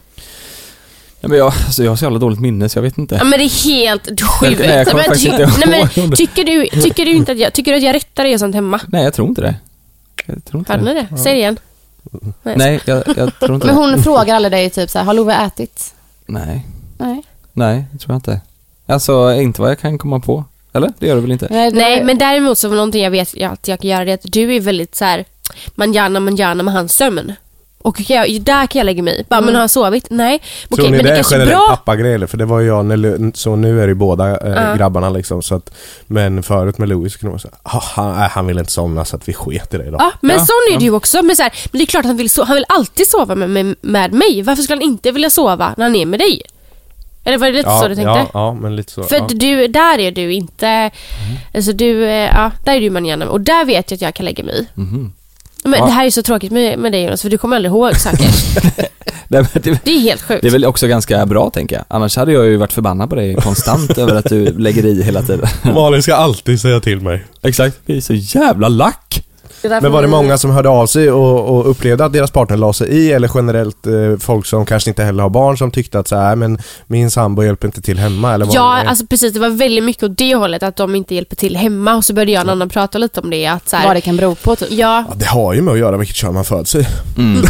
Ja, men jag, alltså, jag har så jävla dåligt minne så jag vet inte. Ja men det är helt sjukt. Nej, jag kommer Men faktiskt ty- inte ihåg nej, om men, det. tycker, du, tycker du inte att jag, tycker du att jag rättar dig och sånt hemma? Nej, jag tror inte det. Jag tror inte Hörde ni det. det? Säg det igen. Nej, Nej, jag, jag tror inte Men det. hon frågar alla dig typ så här, har Love ätit? Nej, Nej. nej, det tror jag inte. Alltså, inte vad jag kan komma på. Eller? Det gör det väl inte? Nej, det- Nej, men däremot så var någonting jag vet att jag kan göra det att du är väldigt så här manjana manjana med hans sömn. Och kan jag, där kan jag lägga mig i. Bara, men har han sovit? Nej. Tror Okej, ni men det det är kanske är generellt bra. pappagrej eller? För det var ju jag, när, så nu är det ju båda eh, Ja. grabbarna liksom. Så att, men förut med Louis kunde man säga, ah, han, nej, han vill inte somna så att vi sket i det idag. Ja, men Ja, sån är det ju också. Men, så här, men det är klart att han vill, so- han vill alltid sova med, med, med mig. Varför skulle han inte vilja sova när han är med dig? Eller var det lite ja, så du tänkte? ja, ja, men lite så. För ja. att du, där är du inte... Alltså du, eh, ja, där är du manjana. Och där vet jag att jag kan lägga mig i. Mhm. Men Ja. det här är så tråkigt med, med dig Jonas, för du kommer aldrig ihåg saker. Nej, men det, Det är helt sjukt. det är väl också ganska bra, tänker jag. Annars hade jag ju varit förbannad på dig konstant över att du lägger i hela tiden. Malin ska alltid säga till mig. Exakt. Vi är så jävla lack. Men var det många som hörde av sig och, och upplevde att deras partner la sig i, eller generellt eh, folk som kanske inte heller har barn som tyckte att så här, men min sambo hjälper inte till hemma eller vad Ja, det är? alltså precis. Det var väldigt mycket åt det hållet att de inte hjälper till hemma. Och så började jag och Anna prata lite om det. Att så här, vad det kan bero på typ. ja, Ja, det har ju med att göra vilket kön man föds i. Mm.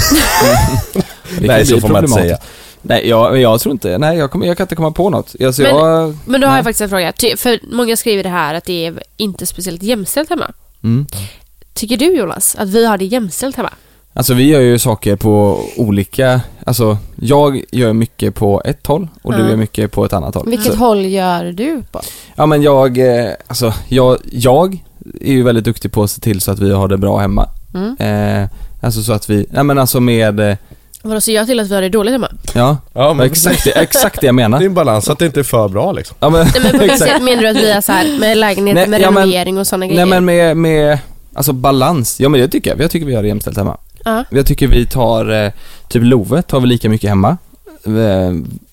Det Nej, kan så bli får man inte problematiskt. säga. Nej, jag, jag tror inte. Nej, jag, kommer, jag kan inte komma på något. Alltså, Men- jag, men då har nej. jag faktiskt en fråga. Ty- För många skriver det här att det är inte speciellt jämställt hemma. Mm. Tycker du Jonas att vi har det jämställt hemma? Alltså vi gör ju saker på olika, alltså jag gör mycket på ett håll och du Ja. gör mycket på ett annat håll. Vilket Så, håll gör du på? ja men jag, eh, alltså jag, jag är ju väldigt duktig på att se till så att vi har det bra hemma. Mm. Eh, alltså så att vi, nej men alltså med, eh, Vadå, så jag till att vi har det dåligt hemma? ja, Ja, men exakt, det, exakt det jag det menar. är en balans att det inte är för bra liksom. Ja, men, Nej, men på vilket exakt. sätt menar du att vi är så här med lägenhet, Nej, med ja, men- renovering och sådana grejer? Nej men med, med, alltså balans, ja men det tycker jag, jag tycker vi har det jämställt hemma. Ja. Jag tycker vi tar, eh, typ Love tar vi lika mycket hemma. Eh,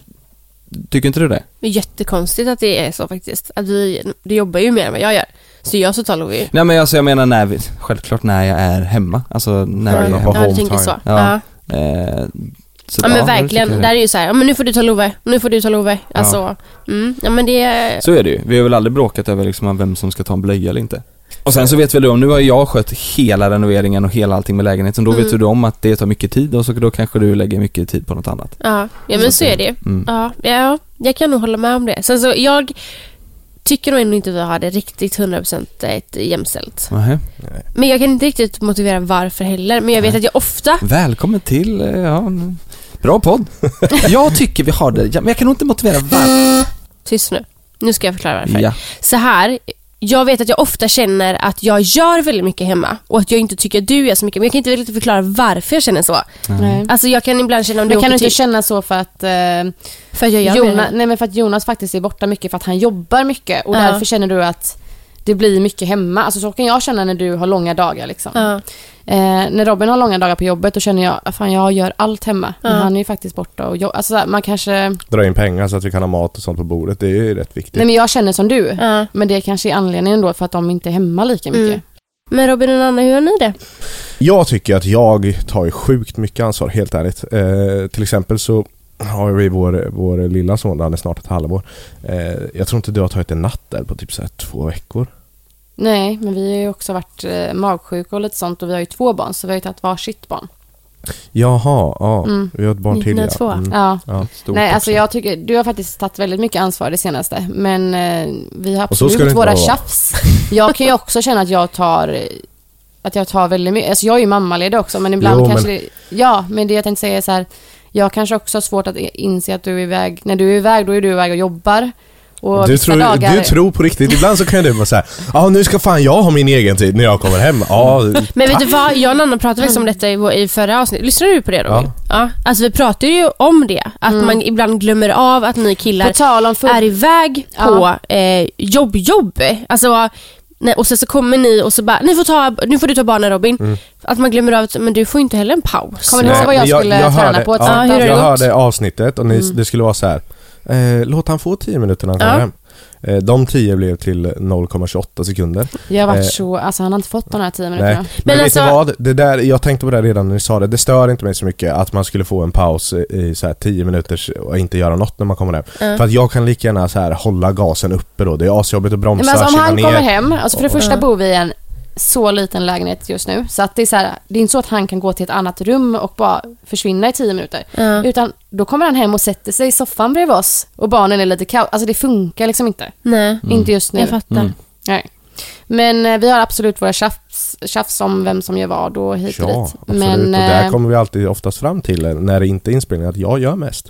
tycker inte du det? Det är jättekonstigt att det är så faktiskt. Att vi, du jobbar ju mer än vad jag gör. Så jag så talar vi ju. Nej men alltså jag menar när vi, självklart när jag är hemma. Alltså när vi är Ja, hemma. Ja, du tänker så. time. Ja. Ja. Eh, så, Ja men ja, verkligen, jag tycker där det. är ju så här, ja men nu får du ta Love, nu får du ta Love. Alltså, mm, ja men det är... Så är det ju. Vi har väl aldrig bråkat över liksom vem som ska ta en blöja eller inte. Och sen så vet väl du om, nu har jag skött hela renoveringen och hela allting med lägenheten. Då Mm. vet du om att det tar mycket tid och så då kanske du lägger mycket tid på något annat. Ja, ja men Så så att är det ju. Mm. Ja, ja, jag kan nog hålla med om det. Sen så, jag tycker nog ändå inte vi har det riktigt hundra procent ett jämställt. Nähä. Men jag kan inte riktigt motivera varför heller. Men jag vet att jag ofta... Välkommen till, eh, ja, mm, bra podd. Jag tycker vi har det, ja, men jag kan nog inte motivera varför. Tyst nu. Nu ska jag förklara varför. Ja. Så här, jag vet att jag ofta känner att jag gör väldigt mycket hemma och att jag inte tycker att du gör så mycket. Men jag kan inte riktigt förklara varför jag känner så. Nej. Alltså jag kan ibland känna om du Men kan du åker inte till... känna så för att, eh, För att jag gör Jonas, Jonas... nej, men för att Jonas faktiskt är borta mycket för att han jobbar mycket och Ja. därför känner du att det blir mycket hemma. Alltså så kan jag känna när du har långa dagar liksom. Ja. Eh, när Robin har långa dagar på jobbet då känner jag att jag gör allt hemma. Men Ja. han är ju faktiskt borta och jag, alltså, så här, man kanske... Dra in pengar så att vi kan ha mat och sånt på bordet, det är ju rätt viktigt. Nej men jag känner som du. Ja. Men det kanske är anledningen då för att de inte är hemma lika mycket. Mm. Men Robin och Anna, hur gör ni det? Jag tycker att jag tar sjukt mycket ansvar, helt ärligt. Eh, till exempel så har vi vår, vår lilla son, han är snart ett halvår. Eh, jag tror inte du har tagit en natt där på typ så här två veckor. Nej, men vi har ju också varit eh, magsjuka och lite sånt, och vi har ju två barn, så vi har ju tagit varsitt barn. Jaha, ja. Mm. Vi har ett barn till. Två. Ja. Mm. Ja. Ja. Nej, alltså jag tycker du har faktiskt tagit väldigt mycket ansvar det senaste, men eh, vi har Och så ska det absolut inte våra vara. tjafs. Jag kan ju också känna att jag tar att jag tar väldigt mycket. Alltså jag är ju mammaledig också, men ibland Jo, kanske men- det, ja, men det jag tänkte säga är så här, jag kanske också har svårt att inse att du är iväg. När du är iväg, då är du iväg och jobbar. Och Du vissa tror, dagar... du tror på riktigt. Ibland så kan du bara säga, ja ah, nu ska fan jag ha min egen tid när jag kommer hem. Ja, Men vet du vad, jag och Anna pratade faktiskt om detta i, vår- i förra avsnittet. Lyssnar du på det, Robin? Ja. ja. Alltså vi pratade ju om det. Att man ibland glömmer av att ni killar På tal om för... är iväg på eh, jobb-jobb. Alltså, nej, och sen så kommer ni och så bara, ni får ta, nu får du ta barnen, Robin. Mm. Att man glömmer av att, men du får inte heller en paus. Kommer du ihåg vad jag Men skulle träna hörde, på ett ja, sånt hur har det Jag gått? hörde avsnittet och ni, det skulle vara så här. Eh, låt han få tio minuter när han kommer Ja. hem. Eh, de tio blev till noll komma tjugoåtta sekunder. Jag har varit Eh, så... Alltså han har inte fått de här tio Nej. minuterna. Men, Men vet alltså- ni vad? Det där, jag tänkte på det redan när ni sa det. Det stör inte mig så mycket att man skulle få en paus i så här tio minuter och inte göra något när man kommer hem. Mm. För att jag kan lika gärna så här hålla gasen uppe då. Det är asjobbigt att bromsa, Men alltså om kyla han ner. kommer hem, alltså för det första Mm. bor vi i en så liten lägenhet just nu, så att det är så här, det är inte så att han kan gå till ett annat rum och bara försvinna i tio minuter. Ja. Utan då kommer han hem och sätter sig i soffan bredvid oss och barnen är lite kaos. Alltså det funkar liksom inte. Nej, Inte just nu. jag fattar. Mm. Nej. Men eh, vi har absolut våra tjafs, tjafs om vem som gör vad och hit och Ja, dit. absolut. Men, och där eh, kommer vi alltid oftast fram till eh, när det inte är inspelning att jag gör mest.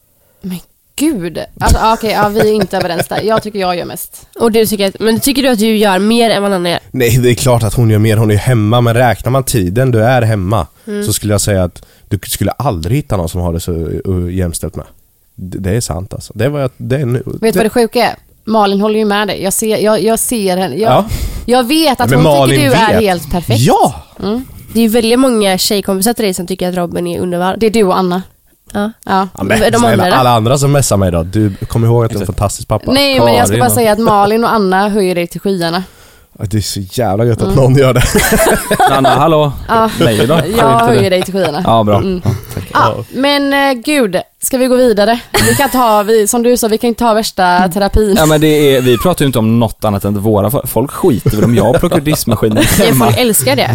men gud. Alltså, ah, okej, ja, vi är inte överens där. Jag tycker jag gör mest. Och du tycker att, men tycker du att du gör mer än vad Anna gör? Nej, det är klart att hon gör mer. Hon är hemma, men räknar man tiden du är hemma så skulle jag säga att du skulle aldrig hitta någon som har det så uh, jämställt med. Det, det är sant alltså. Det var det är nu. Vet du vad det sjuka är? Malin håller ju med dig. Jag ser, jag, jag ser henne. Jag, Ja. jag vet att Men hon Malin tycker du är vet. helt perfekt. Ja! Det är ju väldigt många tjejkompisar till dig som tycker att Robin är underbar. Det är du och Anna. Ja. Ja. Ja, men, De snälla, andra då? alla andra som messar mig då. Du kommer ihåg att du är en fantastisk pappa. Nej, men jag ska Karin bara och- säga att Malin och Anna höjer dig till skyarna. Ja, det är så jävla gött att någon gör det. Anna, hallå? Ja. Nej då? Jag höjer dig till skyarna. Ja, bra. Mm. Ja, tack. Ja, men eh, gud, ska vi gå vidare? Vi kan ta, vi, som du sa, vi kan inte ta värsta terapin. Ja, men det är, vi pratar ju inte om något annat än våra. Folk skiter väl om jag plockar diskmaskinen Nej, hemma. folk älskar det.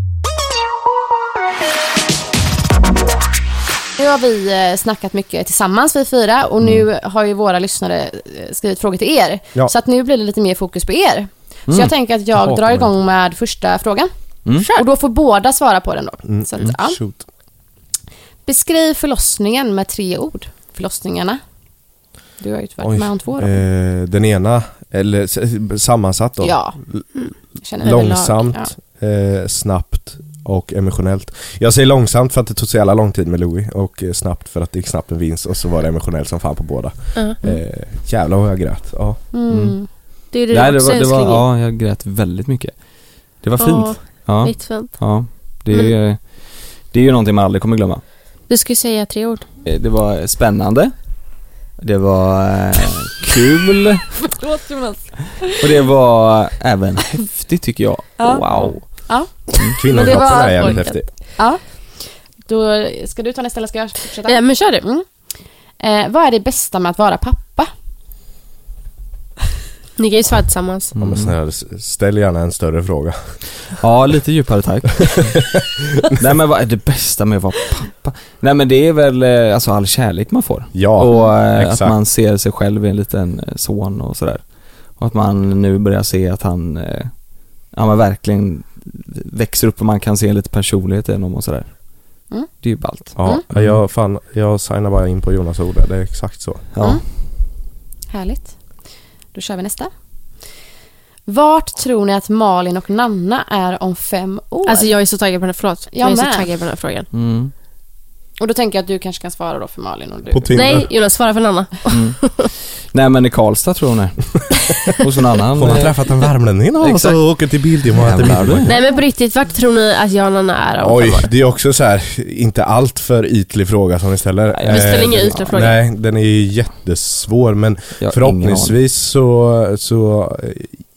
Nu har vi eh, snackat mycket tillsammans, vi fyra, och nu har ju våra lyssnare eh, skrivit frågor till er. Ja. Så att nu blir det lite mer fokus på er. Så Mm. jag tänker att jag Jaha, drar igång med första frågan. Mm. Och då får båda svara på den då. Mm. Så att, Mm. ja. Shoot. Beskriv förlossningen med tre ord. Förlossningarna. Du har ju varit Oj, med om två då. eh, den ena, eller s- sammansatt då. Ja. Jag känner överlag, Långsamt, eh, snabbt och emotionellt. Jag säger långsamt för att det tog så jävla lång tid med Louis, och eh, snabbt för att det gick snabbt en vinst, och så var det emotionellt som fan på båda. Mm. Eh, jävlar vad jag grät. Ja. Ja. Mm. Det är det Nej, det också var, det var, älskling i. ja, jag grät väldigt mycket. Det var Ja, fint. Ja, Lite fint. ja. Det, är, det är ju någonting man aldrig kommer glömma. Du ska ju säga tre ord. Eh, Det var spännande. Det var eh, kul. Förlåt, Jonas. Och det var även häftigt tycker jag. Ja. Wow. Kvinnokroppen var- är jävligt orkat. häftig. Ja. Då ska du ta nästa eller ska jag fortsätta? Ja, men kör du. Mm. Eh, vad är det bästa med att vara pappa? Ni kan ju svara tillsammans. Ja, men snälla, s- ställ gärna en större fråga. Ja, lite djupare tack. Nej, men vad är det bästa med att vara pappa? Nej, men det är väl eh, alltså all kärlek man får. Ja, Och eh, exakt. att man ser sig själv i en liten eh, son och sådär. Och att man nu börjar se att han eh, ja, men verkligen växer upp och man kan se lite personlighet i honom och sådär. Mm. Det är ju ballt. Ja, Mm. jag, fan, jag signar bara in på Jonas ord där. Det är exakt så. Ja. Mm. Härligt. Då kör vi nästa. Vart tror ni att Malin och Nanna är om fem år? Alltså jag är så taggad på den här, förlåt. Jag, Jag är så med. taggad på den här frågan. Mm. Och då tänker jag att du kanske kan svara då för Malin och du. På Tinder. Nej, Jonas, svara för Nanna. Mm. Nej, men i Karlstad tror hon är. Hos någon annan. Hon har eh, träffat en värmlänning och Exakt. så åker till Biltema och äter Jävlar, middag. Nej, men på riktigt, vart tror ni att jag och Nanna är om Oj, fem år? det är också så här, inte allt för ytlig fråga som ni ställer. Nej, vi ställer Eh, inga ytliga frågor. Nej, den är ju jättesvår, men jag har ingen förhoppningsvis så, så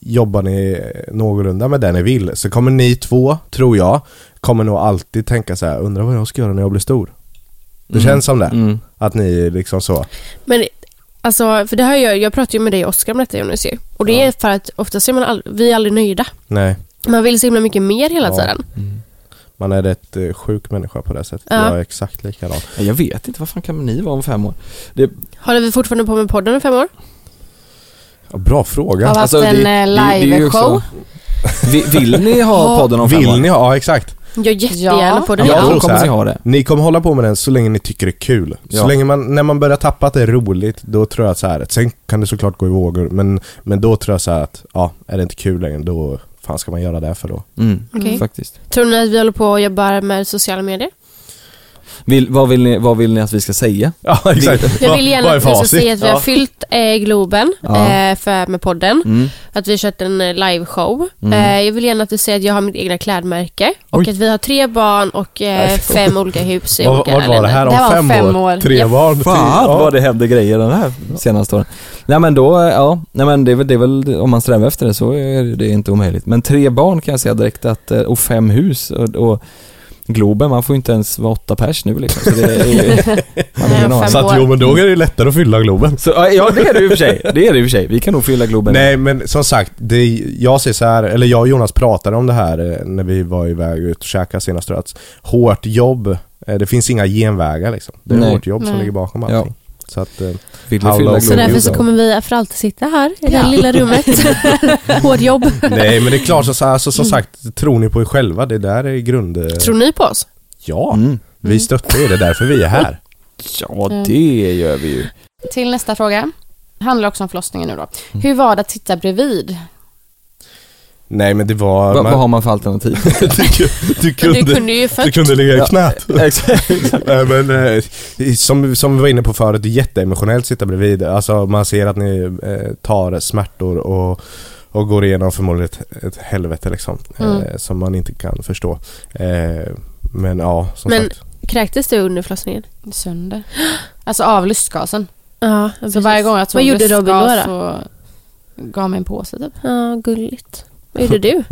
jobbar ni någorlunda med det ni vill, så kommer ni två, tror jag, kommer nog alltid tänka så här: undrar vad jag ska göra när jag blir stor. Det Mm. känns som det. Mm. Att ni liksom så. Men alltså, för det har jag, jag pratar ju med dig och Oskar om detta, Jonas, ju. Och det är för att oftast är man all, vi är aldrig nöjda. Nej. Man vill så himla mycket mer hela Ja. tiden. Mm. Man är rätt eh, sjuk människa på det sättet. Ja. Jag är exakt likadan. Jag vet inte, vad fan kan ni vara om fem år? Det, Håller vi fortfarande på med podden om fem år? Ja, bra fråga. Har haft Alltså, en det- eh, det- det är ju live-show. också- vill, vill ni ha podden om fem år? Vill ni ha? Ja, exakt. Jag jättegärna Ja. på den. Jag Ja, tror då så kommer här. ni ha det. Ni kommer hålla på med den så länge ni tycker det är kul. Så Ja. länge man, när man börjar tappa att det är roligt, då tror jag så här. Sen kan det såklart gå i vågor, men, men då tror jag så här att, ja, är det inte kul längre, då fan ska man göra det för då. Mm, Okej. faktiskt. Tror ni att vi håller på och jobbar med sociala medier? Vill, vad, vill ni, vad vill ni att vi ska säga? Ja, exakt. Jag vill gärna Vad är att vi ska facit? säga att vi har Ja. fyllt eh, Globen Ja. eh, för, med podden. Mm. Att vi har kört en eh, liveshow. Mm. Eh, jag vill gärna att du säger att jag har mitt egna klädmärke. Och Oj. att vi har tre barn och eh, Nej. fem olika hus i Vad olika vad var det länder. här om Det här var fem, fem år? år. Tre Ja. barn? Fan ja. vad det hände grejer den här senaste åren. Nej men då, ja, nej men det är väl, det är väl om man strävar efter det så är det inte omöjligt. Men tre barn kan jag säga direkt att, och fem hus och, och Globen, man får ju inte ens vara åtta pers nu liksom. Så det är ju, man har ingen Nej, aning. Så att jo, men då är det lättare att fylla Globen. Så, ja det är det ju för sig. Det är det ju för sig. Vi kan nog fylla Globen. Nej, men som sagt, det, jag ser så här, eller jag och Jonas pratade om det här eh, när vi var iväg ut och käkade senast. Att hårt jobb, eh, det finns inga genvägar liksom. Det är Nej. hårt jobb som Nej. ligger bakom Ja. allting. Så att, eh, Vill vi How fylla long Så will Globen? därför you så go? kommer vi för alltid sitta här i det här Ja. lilla rummet. Hårt jobb. nej, men det är klart, så, alltså, som sagt, tror ni på er själva? Det där är grund... eh, Tror ni på oss? Ja, Mm. vi stöttar er, det är därför vi är här. Ja, det gör vi ju. Till nästa fråga. Handlar också om förlossningen nu då. Hur var det att sitta bredvid? Nej, men det var... Va, man- vad har man för alternativ? du, du, Du kunde, kunde ju du fött. kunde ligga i Ja. knät. Exakt. Nej, men eh, som, som vi var inne på förut, det är jätteemotionellt att sitta bredvid. Alltså man ser att ni eh, tar smärtor och, och går igenom förmodligen ett, ett helvete liksom, Mm. eh, som man inte kan förstå. Eh, men ja, som Men- sagt. Kräktes du under förlossningen? Sönder. Alltså av lustgasen. Ja, Så varje gång jag tog Vad gjorde Robin då, lustgas då? så gav mig en påse typ. Ja, gulligt. Vad gjorde du?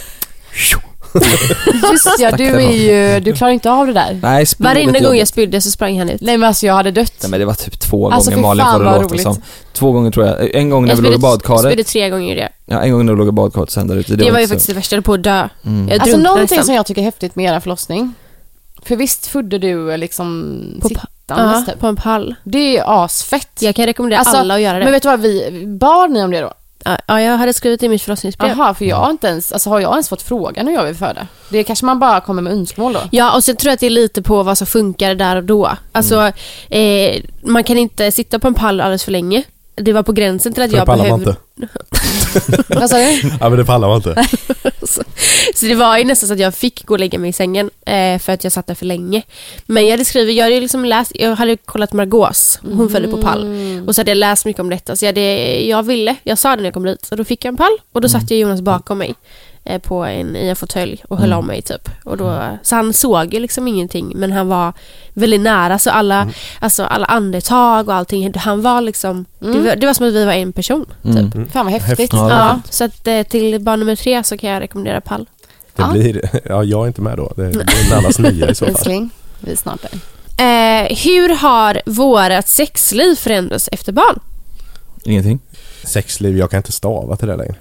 Just ja, du är ju, du klarar inte av det där. Nej, spy Varenda lite gång jag jobbigt. spydde så sprang han ut. Nej men alltså jag hade dött. Nej men det var typ två Alltså, gånger fy Malin fan får det vad låta roligt. som. Två gånger tror jag. En gång när Jag vi låg i spydde, badkaret. spydde tre gånger det. Ja, en gång när vi låg i badkaret sen där ute. Det, var ju inte faktiskt så- det värsta, jag höll på att dö. Mm. Jag Alltså drunknade någonting nästan. som jag tycker är häftigt med era förlossning. För visst födde du liksom På pa- sittandes Ja, typ. på en pall. Det är ju asfett. Jag kan rekommendera Alltså, alla att göra det. Men vet du vad, vi bad ni om det då? Ja, ja, jag hade skrivit i mitt förlossningsbrev. Jaha, för jag har inte ens, alltså har jag ens fått frågan hur jag vill föda? Det kanske man bara kommer med önskemål då. Ja, och sen tror jag att det är lite på vad som funkar där och då. Alltså, eh, man kan inte sitta på en pall alldeles för länge. Det var på gränsen till att För det jag pallar man behövde... inte. Vad sa du? Ja, men det pallar man inte. Så det var ju nästan så att jag fick gå och lägga mig i sängen eh, för att jag satt där för länge. Men jag hade skrivit, jag hade liksom läst, jag hade kollat Margaux, hon födde på pall. Och så hade jag läst mycket om detta. Så jag, hade, jag ville, jag sa det när jag kom dit. Så då fick jag en pall och då satt jag Jonas bakom mig eh, på en, i en fåtölj och höll Mm. om mig typ. Och då, så han såg ju liksom ingenting, men han var väldigt nära. Så alla, Mm. alltså alla andetag och allting, han var liksom, det, var, det var som att vi var en person typ. Mm. Fan vad häftigt. Ja, det var Ja, fint. så att eh, till barn nummer tre så kan jag rekommendera pall. Det Ja. blir, ja, jag är inte med då. Det är, det är Nannas nya i så fall. Älskling, vi är snart där. Eh, hur har vårat sexliv förändrats efter barn? Ingenting. Sexliv, jag kan inte stava till det längre.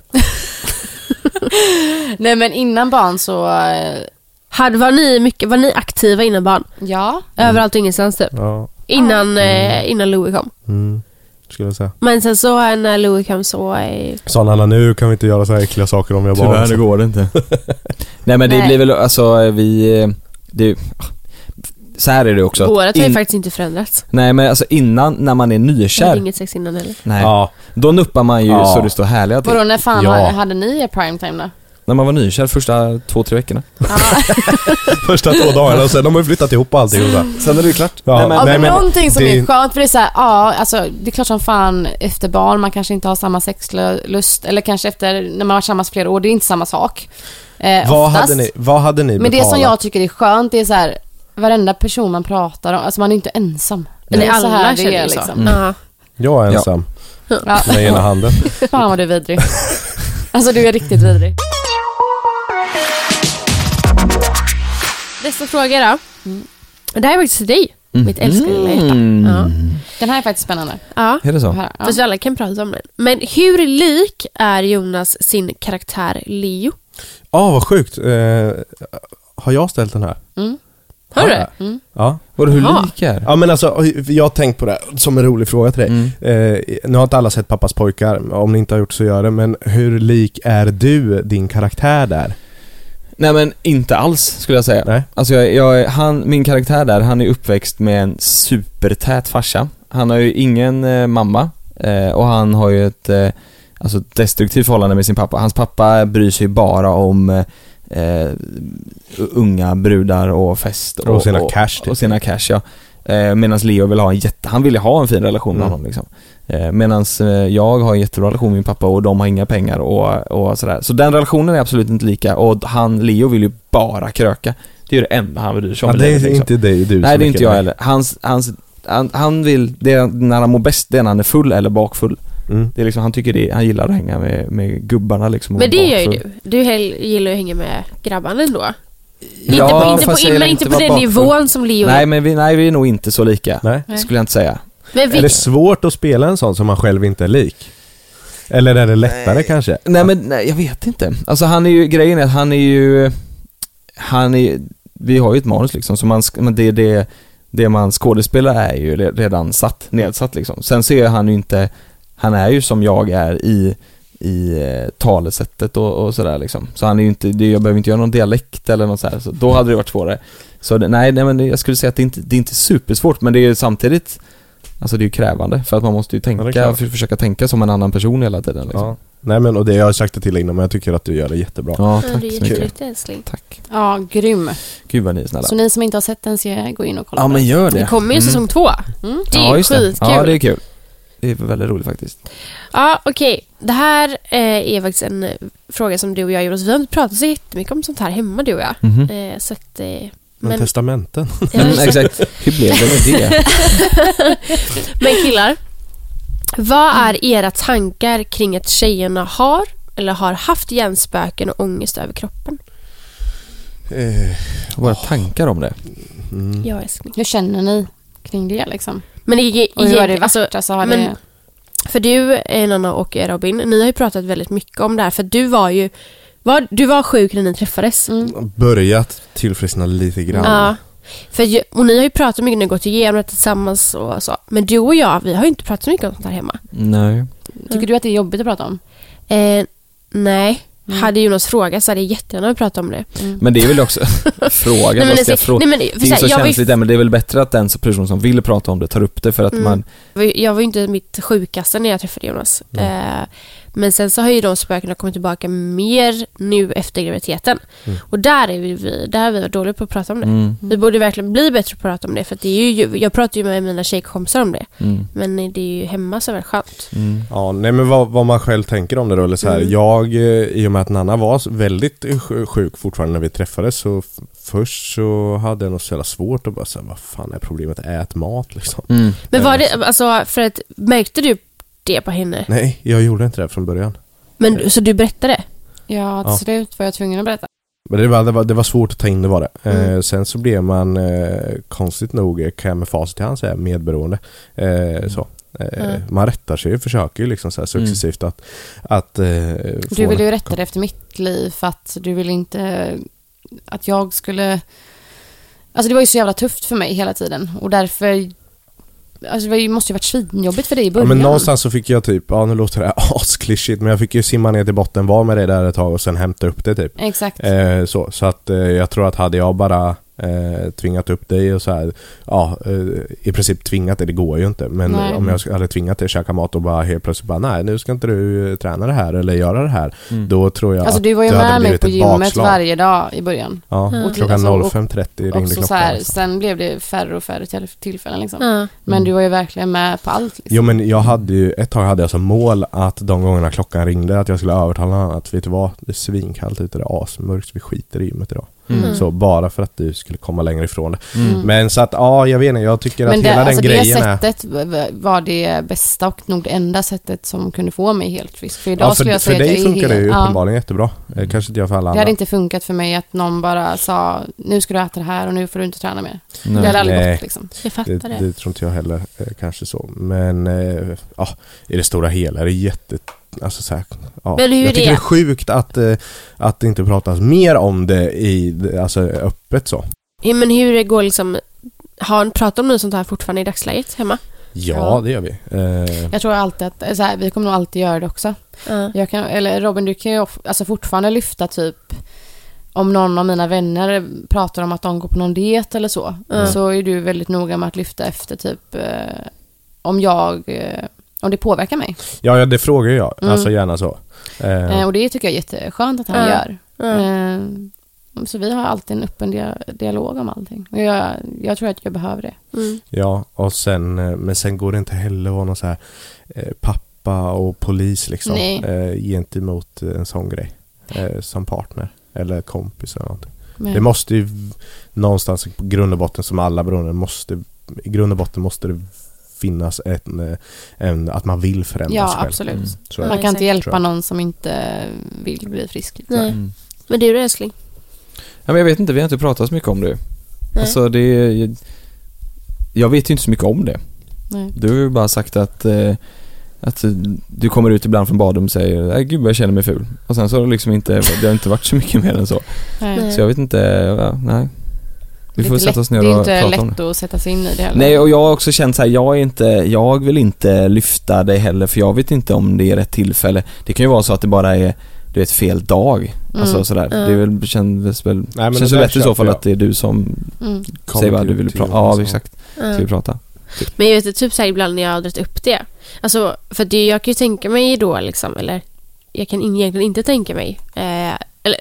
Nej men innan barn så, eh, Hade, var, ni mycket, var ni aktiva innan barn? ja. Överallt och ingenstans typ? Ja, Innan, eh, innan Louis kom. mm, skulle jag säga. Men sen så eh, när Louis kom så... Eh, Så Nanna, nu kan vi inte göra så här äckliga saker om jag bara... Tyvärr, det går det inte. Nej men det Nej. blir väl, alltså vi, det, så här är det också. att vårat har ju in- faktiskt inte förändrats. Nej men alltså innan, när man är Jag hade nykär, inget sex innan heller. nej, Ja, då nuppar man ju Ja. så det står härliga till. Vadå, när fan Ja. ha- hade ni er primetime då? När man var nykär första två, tre veckorna. första två dagarna och sen har man ju flyttat ihop allting och så. Sen är det ju klart. Ja, Nej, men, Ja, nej, men, men någonting som det- är skönt, för det är så här, ja, alltså det är klart som fan efter barn, man kanske inte har samma sexlust, eller kanske efter när man har varit tillsammans flera år, det är inte samma sak. Eh, Vad oftast. hade ni, vad hade ni Men det betalat? som jag tycker är skönt, det är så här, varenda person man pratar om, alltså man är inte ensam. Det Eller är så alla här det känner är ju så. liksom. Ja. Jag är ensam Ja. med ena handen. Fan vad du är vidrig. Alltså du är riktigt vidrig. Nästa fråga då. Mm. Det här är faktiskt till dig. Mm. Mitt älskade lilla hjärta. Mm. Ja. Den här är faktiskt spännande. Ja. Är det så? Här, ja. Fast vi alla kan prata om den. Men hur lik är Jonas sin karaktär Leo? Ja, ah, vad sjukt. Eh, har jag ställt den här? Mm. Har du Ja. det? Mm. Ja. Var det hur Jaha. lik är? Ja men alltså, jag har tänkt på det som en rolig fråga till dig. Mm. Eh, nu har inte alla sett Pappas pojkar, om ni inte har gjort så gör det. Men hur lik är du din karaktär där? Nej men inte alls skulle jag säga. Nej. Alltså jag, jag, han, min karaktär där, han är uppväxt med en supertät farsa. Han har ju ingen eh, mamma eh, och han har ju ett eh, alltså destruktivt förhållande med sin pappa. Hans pappa bryr sig bara om eh, unga brudar och fest och, Och sina cash, typ. och sina cash ja. Eh, medan Leo vill ha en jätte, han vill ju ha en fin relation med Mm. honom liksom. Eh, medan eh, jag har en jättebra relation med min pappa och de har inga pengar och, och sådär. Så den relationen är absolut inte lika. Och han, Leo, vill ju bara kröka. Det är ju det enda han bryr sig om. Ja, det är livet, liksom. inte dig, du. Nej, som det är inte kille. jag heller. Hans, hans, han, han vill, det är när han mår bäst, det är när han är full eller bakfull. Mm. Det är liksom, han tycker det, han gillar att hänga med, med gubbarna liksom. och Men det vara gör ju bakfull. du. Du hell- gillar ju att hänga med grabbarna ändå. Ja, inte på, inte på, fast jag men gillar inte på vara den bakfull. nivån som Leo Nej, är. men vi, nej, vi är nog inte så lika. Nej. Skulle jag inte säga. Men vi, Är det svårt att spela en sån som man själv inte är lik? Eller är det lättare Nej. kanske? Nej men nej, jag vet inte. Alltså han är ju, grejen är att han är ju han är, vi har ju ett manus liksom, så man, sk- men det, det, det man skådespelar är ju re- redan satt, nedsatt liksom. Sen ser han ju inte, han är ju som jag är i i eh, talesättet och, och sådär liksom. Så han är ju inte, det, jag behöver inte göra någon dialekt eller något så här, så då hade det varit svårare. Så det, nej, nej men det, jag skulle säga att det inte, det är inte supersvårt, men det är ju samtidigt, alltså det är ju krävande för att man måste ju Ja, det är tänka, klart. för, försöka tänka som en annan person hela tiden liksom. Ja. Nej men, och det jag har sagt det till innan, men jag tycker att du gör det jättebra. Ja, ja, tack det är så mycket. jätteroligt, älskling. Tack. Ja, grym. Gud vad ni är snälla. Så ni som inte har sett den, ska gå in och kolla Ja på men den. gör det. Det kommer ju Mm. säsong två. Mm. Det är Ja, just det. skitkul. Ja, det är kul. Det är väldigt roligt faktiskt. Ja, okej. Det här eh, är faktiskt en eh, fråga som du och jag gjorde. Vi har inte pratat så jättemycket om sånt här hemma, du och jag. Mhm. Eh, så att, eh, Men, men, testamenten. ja, Mm, exakt. Hur blev det med det? men killar, vad är era tankar kring att tjejerna har eller har haft hjärnspöken och ångest över kroppen? Eh, Våra tankar om det. mm. Ja, älskling. Hur känner ni kring det liksom? Men i, i, Och hur har det varit? alltså, Alltså, har men- det... för du, Nanna och Robin, ni har ju pratat väldigt mycket om det här. För du var ju var, du var sjuk när ni träffades. Mm. Börjat tillfriskna lite grann. Ja. För, ju- och ni har ju pratat mycket när ni gått igenom det tillsammans och så. Men du och jag, vi har ju inte pratat så mycket om sånt här hemma. Nej. Tycker du att det är jobbigt att prata om? Eh, nej. Mm. Hade Jonas frågat så hade jag jättegärna pratat om det. Mm. Men det är väl också frågan. Nej, men vad ska det- jag fråga? nej, men Det för är så så här, jag var ju- känsligt där, men det är väl bättre att den person som vill prata om det tar upp det för att Mm. man... Jag var ju inte mitt sjukaste när jag träffade Jonas. Eh, men sen så har ju de spökena kommit tillbaka mer nu efter graviditeten. Mm. Och där är vi, vi, där har vi varit dåliga på att prata om det. Mm. Vi borde verkligen bli bättre på att prata om det. För att det är ju, jag pratar ju med mina tjejkompisar om det. Mm. Men det är ju hemma så väldigt skönt. Mm. Ja, nej men vad, vad man själv tänker om det då, eller så här. Mm. Jag, eh, i och med att Nanna var väldigt sj- sjuk fortfarande när vi träffades, så f- först så hade jag nog så jävla svårt att bara säga, vad fan är problemet? Ät mat liksom. Mm. Men var det, alltså, för att, märkte du det på henne? Nej, jag gjorde inte det från början. Men, så du berättade? Ja, till Ja. slut var jag tvungen att berätta. Men det var, det var, det var svårt att ta in, det var det. Mm. Eh, sen så blev man, eh, konstigt nog, eh, kan jag med facit i hand säga, medberoende. Eh, så. Eh, Mm. Man rättar sig och försöker ju liksom så här successivt att, att eh, få Du ville ju en- rätta dig efter mitt liv för att du ville inte att jag skulle... Alltså det var ju så jävla tufft för mig hela tiden och därför... Alltså det måste ju varit svinjobbigt för dig i Ja, början. men någonstans så fick jag typ, ja nu låter det asklyschigt, men jag fick ju simma ner till botten, vara med det där ett tag och sen hämta upp det typ. Exakt. Eh, så, så att eh, jag tror att hade jag bara eh, tvingat upp dig och så här, ja, eh, i princip tvingat det, det går ju inte. Men Nej. om jag sk- hade tvingat dig att käka mat och bara helt plötsligt bara, nej nu ska inte du eh, träna det här eller göra det här, Mm. då tror jag Alltså att du var ju det hade med mig blivit på ett gymmet bakslag. varje dag i början. Ja, Mm. och klockan Alltså, och- noll fem trettio ringde Också klockan. så här, liksom. sen blev det färre och färre till- tillfällen liksom. Ja. Men du var ju verkligen med på allt liksom. Jo men jag hade ju, ett tag hade jag som mål att de gångerna klockan ringde att jag skulle övertala honom att, vet du vad, det är svinkallt ute, det är asmörkt, så vi skiter i gymmet idag. Mm. Så bara för att du skulle komma längre ifrån det. Mm. Men så att, ja, jag vet inte, jag tycker Men att det, hela alltså den grejen det är... sättet var det bästa och nog det enda sättet som kunde få mig helt frisk. För idag Ja, för, skulle jag för säga dig att jag funkar är det ju helt, uppenbarligen jättebra. Eh, Kanske inte jag för alla Det andra. hade inte funkat för mig att någon bara sa, nu ska du äta det här och nu får du inte träna mer. Nej. Det hade aldrig Nej. gått liksom. Jag fattar Det, det. det tror inte jag heller, eh, kanske så. Men eh, ja, i det stora hela är det jätte... Alltså så här, ja. Men hur är jag tycker det? det är sjukt att, eh, att det inte pratas mer om det i, alltså, öppet så. Ja, men hur det går liksom... Har, pratar om något sånt här fortfarande i dagsläget hemma? Ja, Ja. det gör vi. Eh, Jag tror alltid att, så här, vi kommer nog alltid göra det också. Ja. Jag kan, eller Robin, du kan ju of- alltså fortfarande lyfta typ om någon av mina vänner pratar om att de går på någon diet eller så, Mm. så är du väldigt noga med att lyfta efter typ eh, om jag eh, om det påverkar mig. ja, ja, det frågar jag. Mm. Alltså gärna så. Eh, Eh, och det tycker jag är jätteskönt att han Ja. gör. Ja. Eh, så vi har alltid en öppen dia- dialog om allting. Och jag, jag tror att jag behöver det. Mm. Ja, och sen, eh, men sen går det inte heller att vara någon så här eh, pappa och polis liksom Nej. eh, gentemot en sån grej eh, som partner eller kompis eller någonting. Men, Det måste ju v- någonstans på grund och botten som alla beroende måste, i grund och botten måste det finnas en, eh, en att man vill förändras ja, själv. absolut. Mm. Så är Man det. kan inte tror hjälpa jag. någon som inte vill bli frisk. Nej. Mm. Men du är älskling? Ja, men jag vet inte, vi har inte pratat så mycket om det. Nej. Alltså det jag, jag vet ju inte så mycket om det. Nej. Du har ju bara sagt att eh, att du kommer ut ibland från badrum och säger nej gud jag känner mig ful. Och sen så har det liksom inte, det har inte varit så mycket mer än så. Nej. Så jag vet inte, ja, nej. Vi Det är får inte sätta oss ner lätt- och Det är prata inte om det. lätt att sätta sig in i det heller. Nej, och jag har också känt så här, jag är inte, jag vill inte lyfta dig heller för jag vet inte om det är rätt tillfälle. Det kan ju vara så att det bara är du vet fel dag. Alltså Mm. sådär. Ja. Det är väl känns väl men känns det ju där lätt i så köper fall jag. att det är du som Mm. Kom säger vad till- du vill till prata. Jonas Ja, och- exakt. Ja. Ska vi prata? Men jag vet typ så här ibland när jag har dragit upp det. Alltså, för det, jag kan ju tänka mig då liksom, eller jag kan egentligen inte tänka mig. Eh, eller,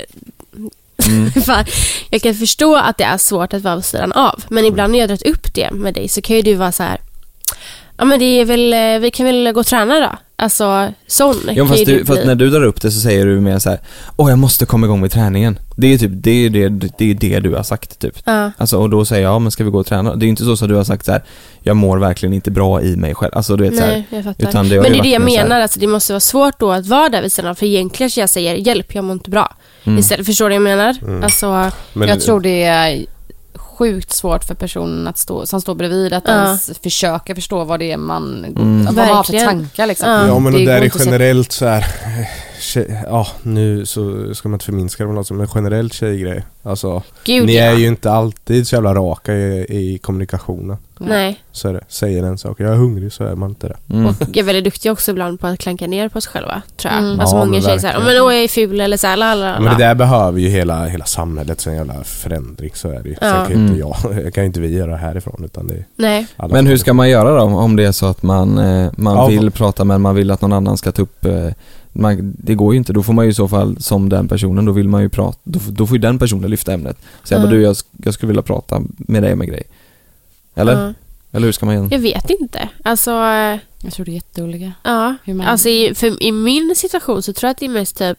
Mm. fan, jag kan förstå att det är svårt att vara vid sidan av. Men ibland när jag har dragit upp det med dig så kan ju du vara så här. Ja men det är väl, eh, vi kan väl gå och träna då. Alltså, sån Ja, kan fast, ju du, fast bli. när du drar upp det så säger du mer så här: åh jag måste komma igång med träningen. Det är typ det är det, det är det du har sagt typ. Ja. Alltså, och då säger jag, ja men ska vi gå och träna? Det är ju inte så att du har sagt så här: jag mår verkligen inte bra i mig själv. Alltså du vet så här, Nej, jag fattar. utan det har Men ju det är det varit jag mer så här- menar, alltså, det måste vara svårt då att vara där vid sidan av. För egentligen så jag säger, hjälp, jag mår inte bra. Mm. Istället, förstår du vad jag menar? Mm. Alltså, Men, Jag tror det är sjukt svårt för personen att stå, som står bredvid att Ja. ens försöka förstå vad det är man, Mm. vad man har för Verkligen. tankar liksom. Ja. Ja, men Det det där går är inte att sätta- generellt så här. Tjej, ja, nu så ska man inte förminska det med något som en generellt tjejgrej. Alltså, gud ni ja. är ju inte alltid så jävla raka i, i kommunikationen. Nej. Så är det. Säger en sak, jag är hungrig, så är man inte det. Mm. Och jag är väldigt duktig också ibland på att klanka ner på sig själva, tror jag. Mm. Alltså Ja, många men tjejer säger, verkligen. men åh jag är ful eller så här, la, la, la. Ja, men det där behöver ju hela, hela samhället, en jävla förändring, så är det ju. Sen Ja. kan ju inte Mm. jag, jag kan ju inte vi göra härifrån, utan det är Nej. alla. Men hur ska man göra då om det är så att man, eh, man Ja, vill vad- prata men man vill att någon annan ska ta upp eh, man, det går ju inte, då får man ju i så fall som den personen, då vill man ju prata, då, då får ju den personen lyfta ämnet. Säga, Mm. men du jag, sk- jag skulle vilja prata med dig med grej. Eller? Ja. Eller hur ska man göra? Jag vet inte. Alltså, eh, Jag tror det är jätteolika. ja. Hur man- Alltså i, för, i min situation så tror jag att det är mest typ,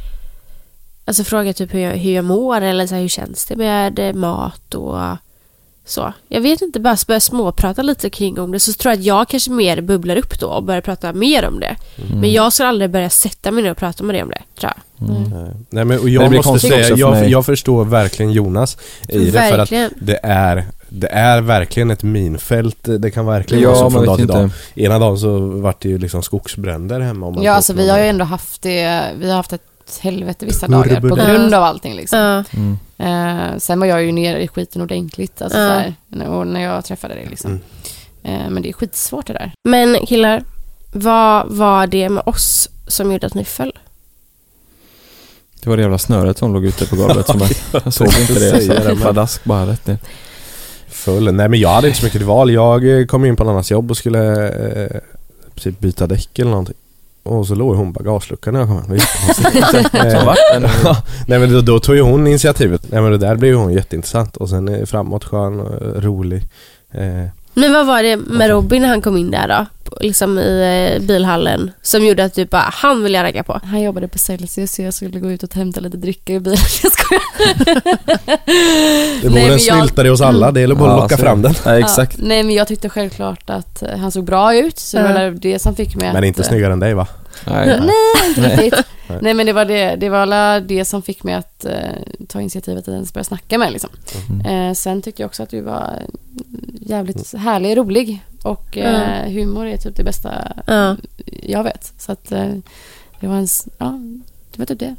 alltså fråga typ hur jag, hur jag mår eller så här, hur känns det med eh, mat och så. Jag vet inte, bara börja småprata lite kring om det, så tror jag att jag kanske mer bubblar upp då och börjar prata mer om det. Mm. Men jag ska aldrig börja sätta mig ner och prata med det om det, tror jag. Mm. Nej. Nej, men och Men det jag blir måste konstigt säga, också för jag, mig. jag förstår verkligen Jonas i det, för att Verkligen. det är, det är verkligen ett minfält. Det kan verkligen vara Ja, så man från dag vet till dag. inte. Ena dagen så vart det ju liksom skogsbränder hemma. Om man Ja, får alltså upp vi någon- har ju ändå haft det, vi har haft ett helvete vissa Burr, dagar på burr. grund av allting liksom. Ja. Mm. Eh, sen var jag ju nere i skiten ordentligt alltså, Ja. så här, när- och när jag träffade dig liksom. Mm. Eh, men det är skitsvårt det där. Men killar, vad var det med oss som gjorde att ni föll? Det var det jävla snöret som låg ute på golvet som jag, jag såg inte det. säga det, Så men- pladask bara rätt ner. Full. Nej, men jag hade inte så mycket val. Jag eh, kom in på en annans jobb och skulle eh, typ byta däck eller någonting. Och så låg hon bagageluckan när jag kom hem. Det var jättekonstigt. Eh, Som vart den? Nej, men då, då tog ju hon initiativet. Nej, men det där blev ju hon jätteintressant. Och sen eh, framåt, skön och rolig. Eh, Men vad var det med Robin när han kom in där då? Liksom i bilhallen. Som gjorde att du bara, han vill jag ragga på. Han jobbade på Celsius så jag skulle gå ut och hämta lite dricka i bilen. Jag skojar. Det vore en snyltare hos alla. Det är bara att Ja, locka så- fram den. Ja, exakt. Ja, nej men jag tyckte självklart att han såg bra ut. Så det var det som fick mig Men att... inte snyggare än dig, va? Nej. Nej, inte riktigt. Nej men det var det, det var alla det som fick mig att uh, ta initiativet att ens börja snacka med liksom. Mm. Uh, sen tyckte jag också att du var jävligt härlig och rolig. Och uh, Mm. humor är typ det bästa Ja. jag vet. Så att uh, det var en, s- ja, det var typ det.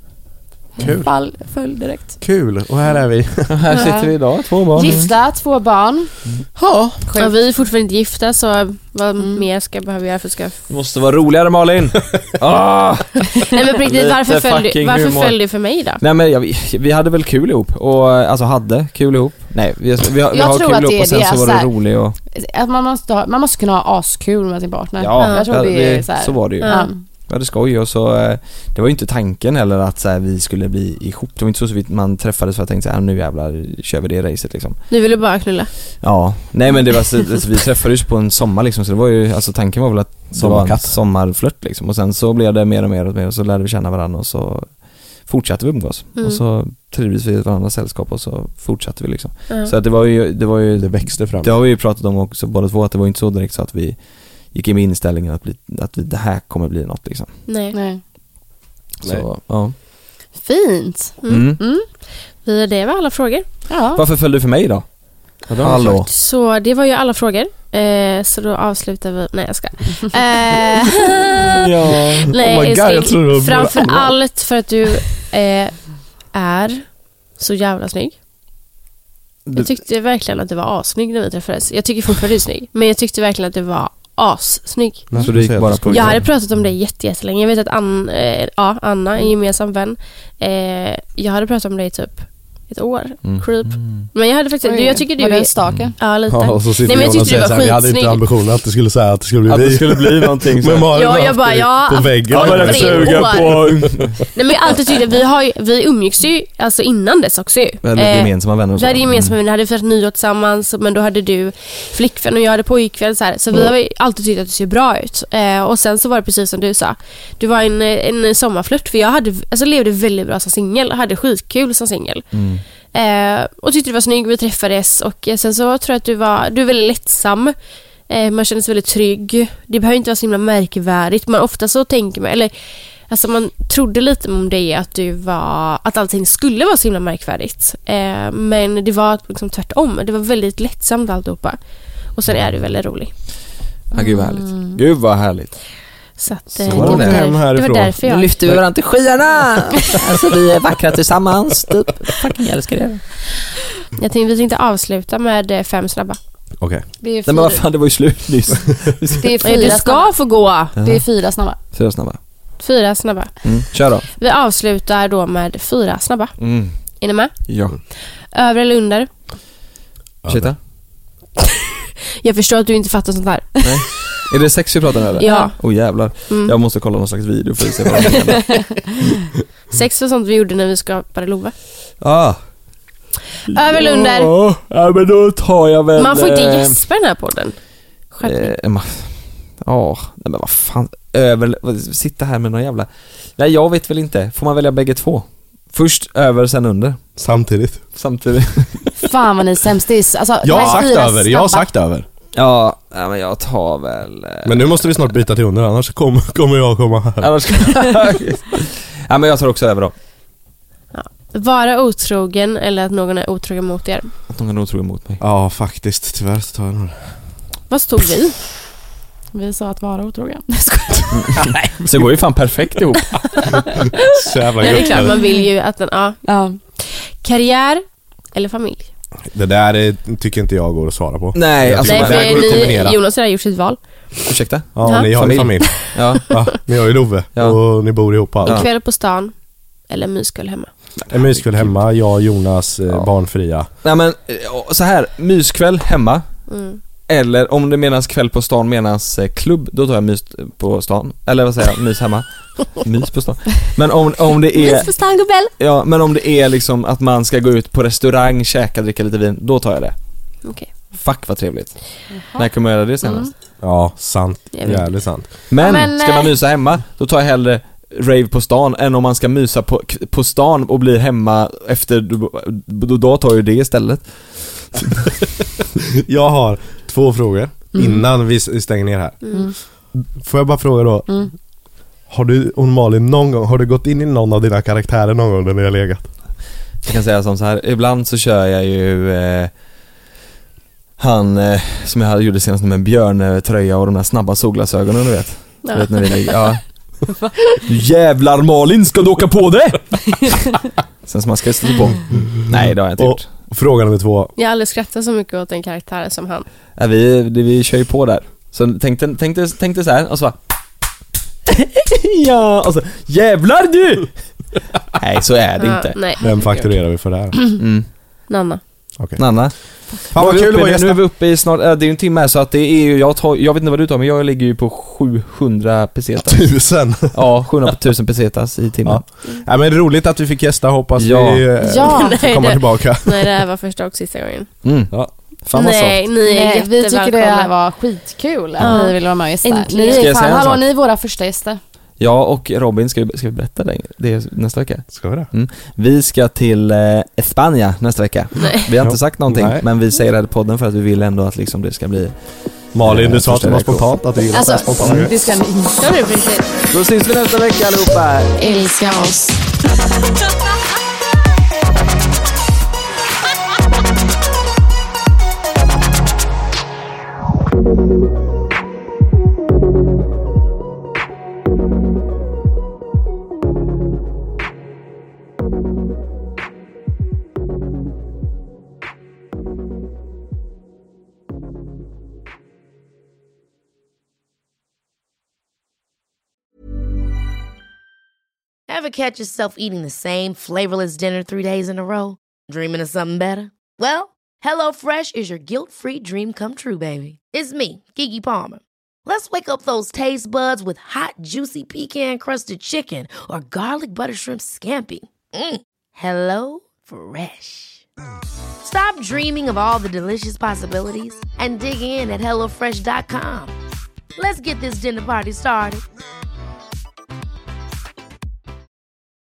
Kul. Fall föll direkt. Kul, och här är vi. Här sitter vi idag, två barn. Gifta, två barn. Ja. Ja, vi är fortfarande inte gifta, så vad Mm. mer ska jag behöva göra för att ska... Det måste vara roligare, Malin. ah! Nej men på riktigt, Lite varför föll du, fucking varför humor. föll du för mig då? Nej men jag, vi, vi hade väl kul ihop och alltså hade kul ihop. Nej, vi, vi, vi, har- vi Jag har tror kul att det ihop är och sen det, så var så det här. roligt och Att man, måste ha, man måste kunna ha askul med sin partner. ja, jag tror ja, det är det- så här. så var det ju. Ja. Vi hade skoj och så eh, det var ju inte tanken heller att så här, vi skulle bli ihop. Det var inte så så vitt man träffades för att jag tänkte så här, nu jävlar kör vi det racet liksom. Du ville bara knulla. Ja, nej men det var så, alltså, vi träffades på en sommar liksom, så det var ju, alltså tanken var väl att det var en Sommarkatt. sommarflört liksom, och sen så blev det mer och mer och mer och så lärde vi känna varandra och så fortsatte vi umgås Mm. och så trivdes vi i varandras sällskap och så fortsatte vi liksom. Ja. Så att det var ju, det var ju Det växte fram. det har vi ju pratat om också båda två, att det var inte så direkt så att vi gick in med inställningen att, bli, att vi, det här kommer bli något liksom. Nej. Nej. Så, Nej. ja. Fint. Mm. Mm. Mm. Vi- Det var alla frågor. Ja. Varför föll du för mig då? Hallå. Så det var ju alla frågor. Eh, så då avslutar vi... Nej, jag ska. Eh, Ja. nej, Oh my God, älskling. jag tror det var Framför bra. allt för att du eh, är så jävla snygg. Jag tyckte verkligen att du var assnygg när vi träffades. Jag tycker fortfarande du är snygg. Men jag tyckte verkligen att du var assnygg. Så du gick bara på Jag hade pratat om det jätte, jättelänge. Jag vet att Ann, eh, ja, Anna, en gemensam vän, eh, jag hade pratat om det i typ ett år. Mm. Creep. Men jag hade faktiskt... Oj, jag tycker du var det är... en stake? Ja, lite. Ja, och så sitter Nej, men jag Jonas tyckte du och säger var så här, vi hade inte skitsnygg. ambitionen att det skulle säga att det skulle bli att det vi. skulle bli någonting så. Men Malin Ja, har jag haft bara, det ja, på väggen. ja, Ja, men men tre sugen år. på. Nej, men jag har alltid tyckt att vi, har ju, vi umgicks ju alltså innan dess också ju. Eller Eh, gemensamma vänner och så. Vi hade gemensamma vänner, hade firat nyår tillsammans, men då hade du flickvän och jag hade pojkvän så här. Så vi har ju alltid tyckt att du ser bra ut. Eh, och sen så var det precis som du sa. Du var en, en sommarflört, för jag hade, alltså, levde väldigt bra som singel, hade skitkul som singel. Mm. Eh, och tyckte du var snygg, vi träffades och eh, sen så tror jag att du var, du är väldigt lättsam. Eh, man känner sig väldigt trygg. Det behöver inte vara så himla märkvärdigt. Man ofta så tänker man, eller alltså man trodde lite om det att du var, att allting skulle vara så himla märkvärdigt. Eh, men det var liksom tvärtom. Det var väldigt lättsamt alltihopa. Och sen är du väldigt rolig. Ja, gud vad härligt. Gud vad härligt. Så att, Så eh, var det det, hem var, det härifrån. var därför jag... lyfter vi varandra till skyarna. Alltså vi är vackra tillsammans. Typ. Fucking älskar det. Jag tänkte vi tänkte avsluta med eh, fem snabba. Okej. Det är Nej fyra, men vad fan, det var ju slut nyss. det är Nej, fyra du ska snabba. få gå. Det är fyra snabba. Fyra snabba. Fyra snabba. Mm. Kör då. Vi avslutar då med fyra snabba. Mm. Är ni med? Ja. Över eller under? Ursäkta? Jag förstår att du inte fattar sånt här. Nej. Är det sex vi pratar om eller? Ja. Åh oh, jävlar. Mm. Jag måste kolla någon slags video för att se vad det är. Sex var sånt vi gjorde när vi skapade Love. Ah. Över eller under? Ja, ja, men då tar jag väl... Man får inte eh, gäspa i den här podden. Skärpning. Eh, ma- Ja, nej men vad fan. Över, vad- sitta här med någon jävla... Nej, jag vet väl inte. Får man välja bägge två? Först över, sen under. Samtidigt. Samtidigt. Fan vad ni är sämst. Det är, alltså, Jag de har här sagt fyra över, jag har snabba. sagt över. Ja, ja, men jag tar väl... eh, Men nu måste vi snart byta till under, annars kommer, kommer jag komma här. Annars... ja, men jag tar också över då. Vara otrogen eller att någon är otrogen mot er. Att någon kan nog tro emot mig. Ja, faktiskt. Tyvärr så tar jag nog det. Vad stod vi? Vi sa att vara otrogen. Så det går ju fan perfekt ihop. Så jävla Nej, det är gött. klart, man vill ju att den, ja. Ja. Karriär eller familj? Det där är, tycker inte jag går att svara på. Nej, Jag alltså... tycker Nej, det för här går att kombinera. ni, Jonas har gjort sitt val. Ursäkta? Ja, Ja. ni har ju familj. Ja. Ja, ni har ju Love. Ja. Och ni bor ihop på allt. Ja. Kväll på stan eller myskväll hemma. En myskväll hemma, jag och Jonas, eh, Ja. barnfria. Nej men, eh, så här, myskväll hemma. Mm. Eller om det menas kväll på stan menas eh, klubb, då tar jag mys på stan. Eller vad säger jag, mys hemma. Mys på stan. Men om, om det är... Mys på stan, gubbel. Ja, men om det är liksom att man ska gå ut på restaurang, käka, dricka lite vin, då tar jag det. Okej. Fuck vad trevligt. När kommer jag göra det senast? Mm. Ja, sant. Jävligt sant. Men, Ja, men ska man nej. mysa hemma, då tar jag hellre rave på stan än om man ska mysa på, på stan och blir hemma efter, då, då tar ju det istället. Jag har två frågor Mm. innan vi stänger ner här. Mm. Får jag bara fråga då? Mm. Har du och Malin någon gång, har du gått in i någon av dina karaktärer någon gång när ni har legat? Jag kan säga som så här, ibland så kör jag ju eh, han eh, som jag hade gjorde senast med en björntröja och de där snabba solglasögonen, du vet. Ja. Du vet när vi ligger, ja. Jävlar Malin, ska du åka på det? Sen som man ska stå på. Nej, det har jag inte Och gjort. fråga nummer två. Jag har aldrig skrattat så mycket åt en karaktär som han. Ja, vi, det, vi kör ju på där. Så tänkte, tänkte, tänkte så här och så bara, ja, och så jävlar du. Nej, så är det Ja, inte. nej. Vem fakturerar vi för det här? Mm. Nanna. Okej. Nanna. Fan vad Nu är vi kul att uppe- vara Nu är gästa. vi uppe i snart, äh, det är ju en timme här, så att det är ju, jag, tar, jag vet inte vad du tar, men jag ligger ju på sjuhundra pesetas. Tusen. Ja, sjuhundra på tusen pesetas i timmen. Ja. Ja, men roligt att vi fick gästa, hoppas Ja. vi eh, Ja. får komma Nej, det- tillbaka. Nej, det här var första och sista gången. Mm. Ja. Fan vad Nej, soft. ni är Nej, vi tycker det jättevälkomna. var skitkul att Ja. ni ville vara med och gästa. Äntligen. Ni Ska är jag fan, säga en hallå, sak? ni är våra första gäster. Jag och Robin, ska vi, ska vi berätta det? Det är nästa vecka. Ska vi det? Vi ska till eh, Spanien nästa vecka. Nej. Vi har inte Ja. sagt någonting, Nej. men vi säger det här i podden för att vi vill ändå att liksom det ska bli. Malin, du Eh, sa att det var första spontant, att du gillar Alltså, alltså, spontant. det ska ni inte. Ska du på riktigt? Då syns vi nästa vecka allihopa. Älska oss. Ever catch yourself eating the same flavorless dinner three days in a row? Dreaming of something better? Well, HelloFresh is your guilt-free dream come true, baby. It's me, Keke Palmer. Let's wake up those taste buds with hot, juicy pecan-crusted chicken or garlic butter shrimp scampi. Mm. Hello Fresh. Stop dreaming of all the delicious possibilities and dig in at hello fresh dot com. Let's get this dinner party started.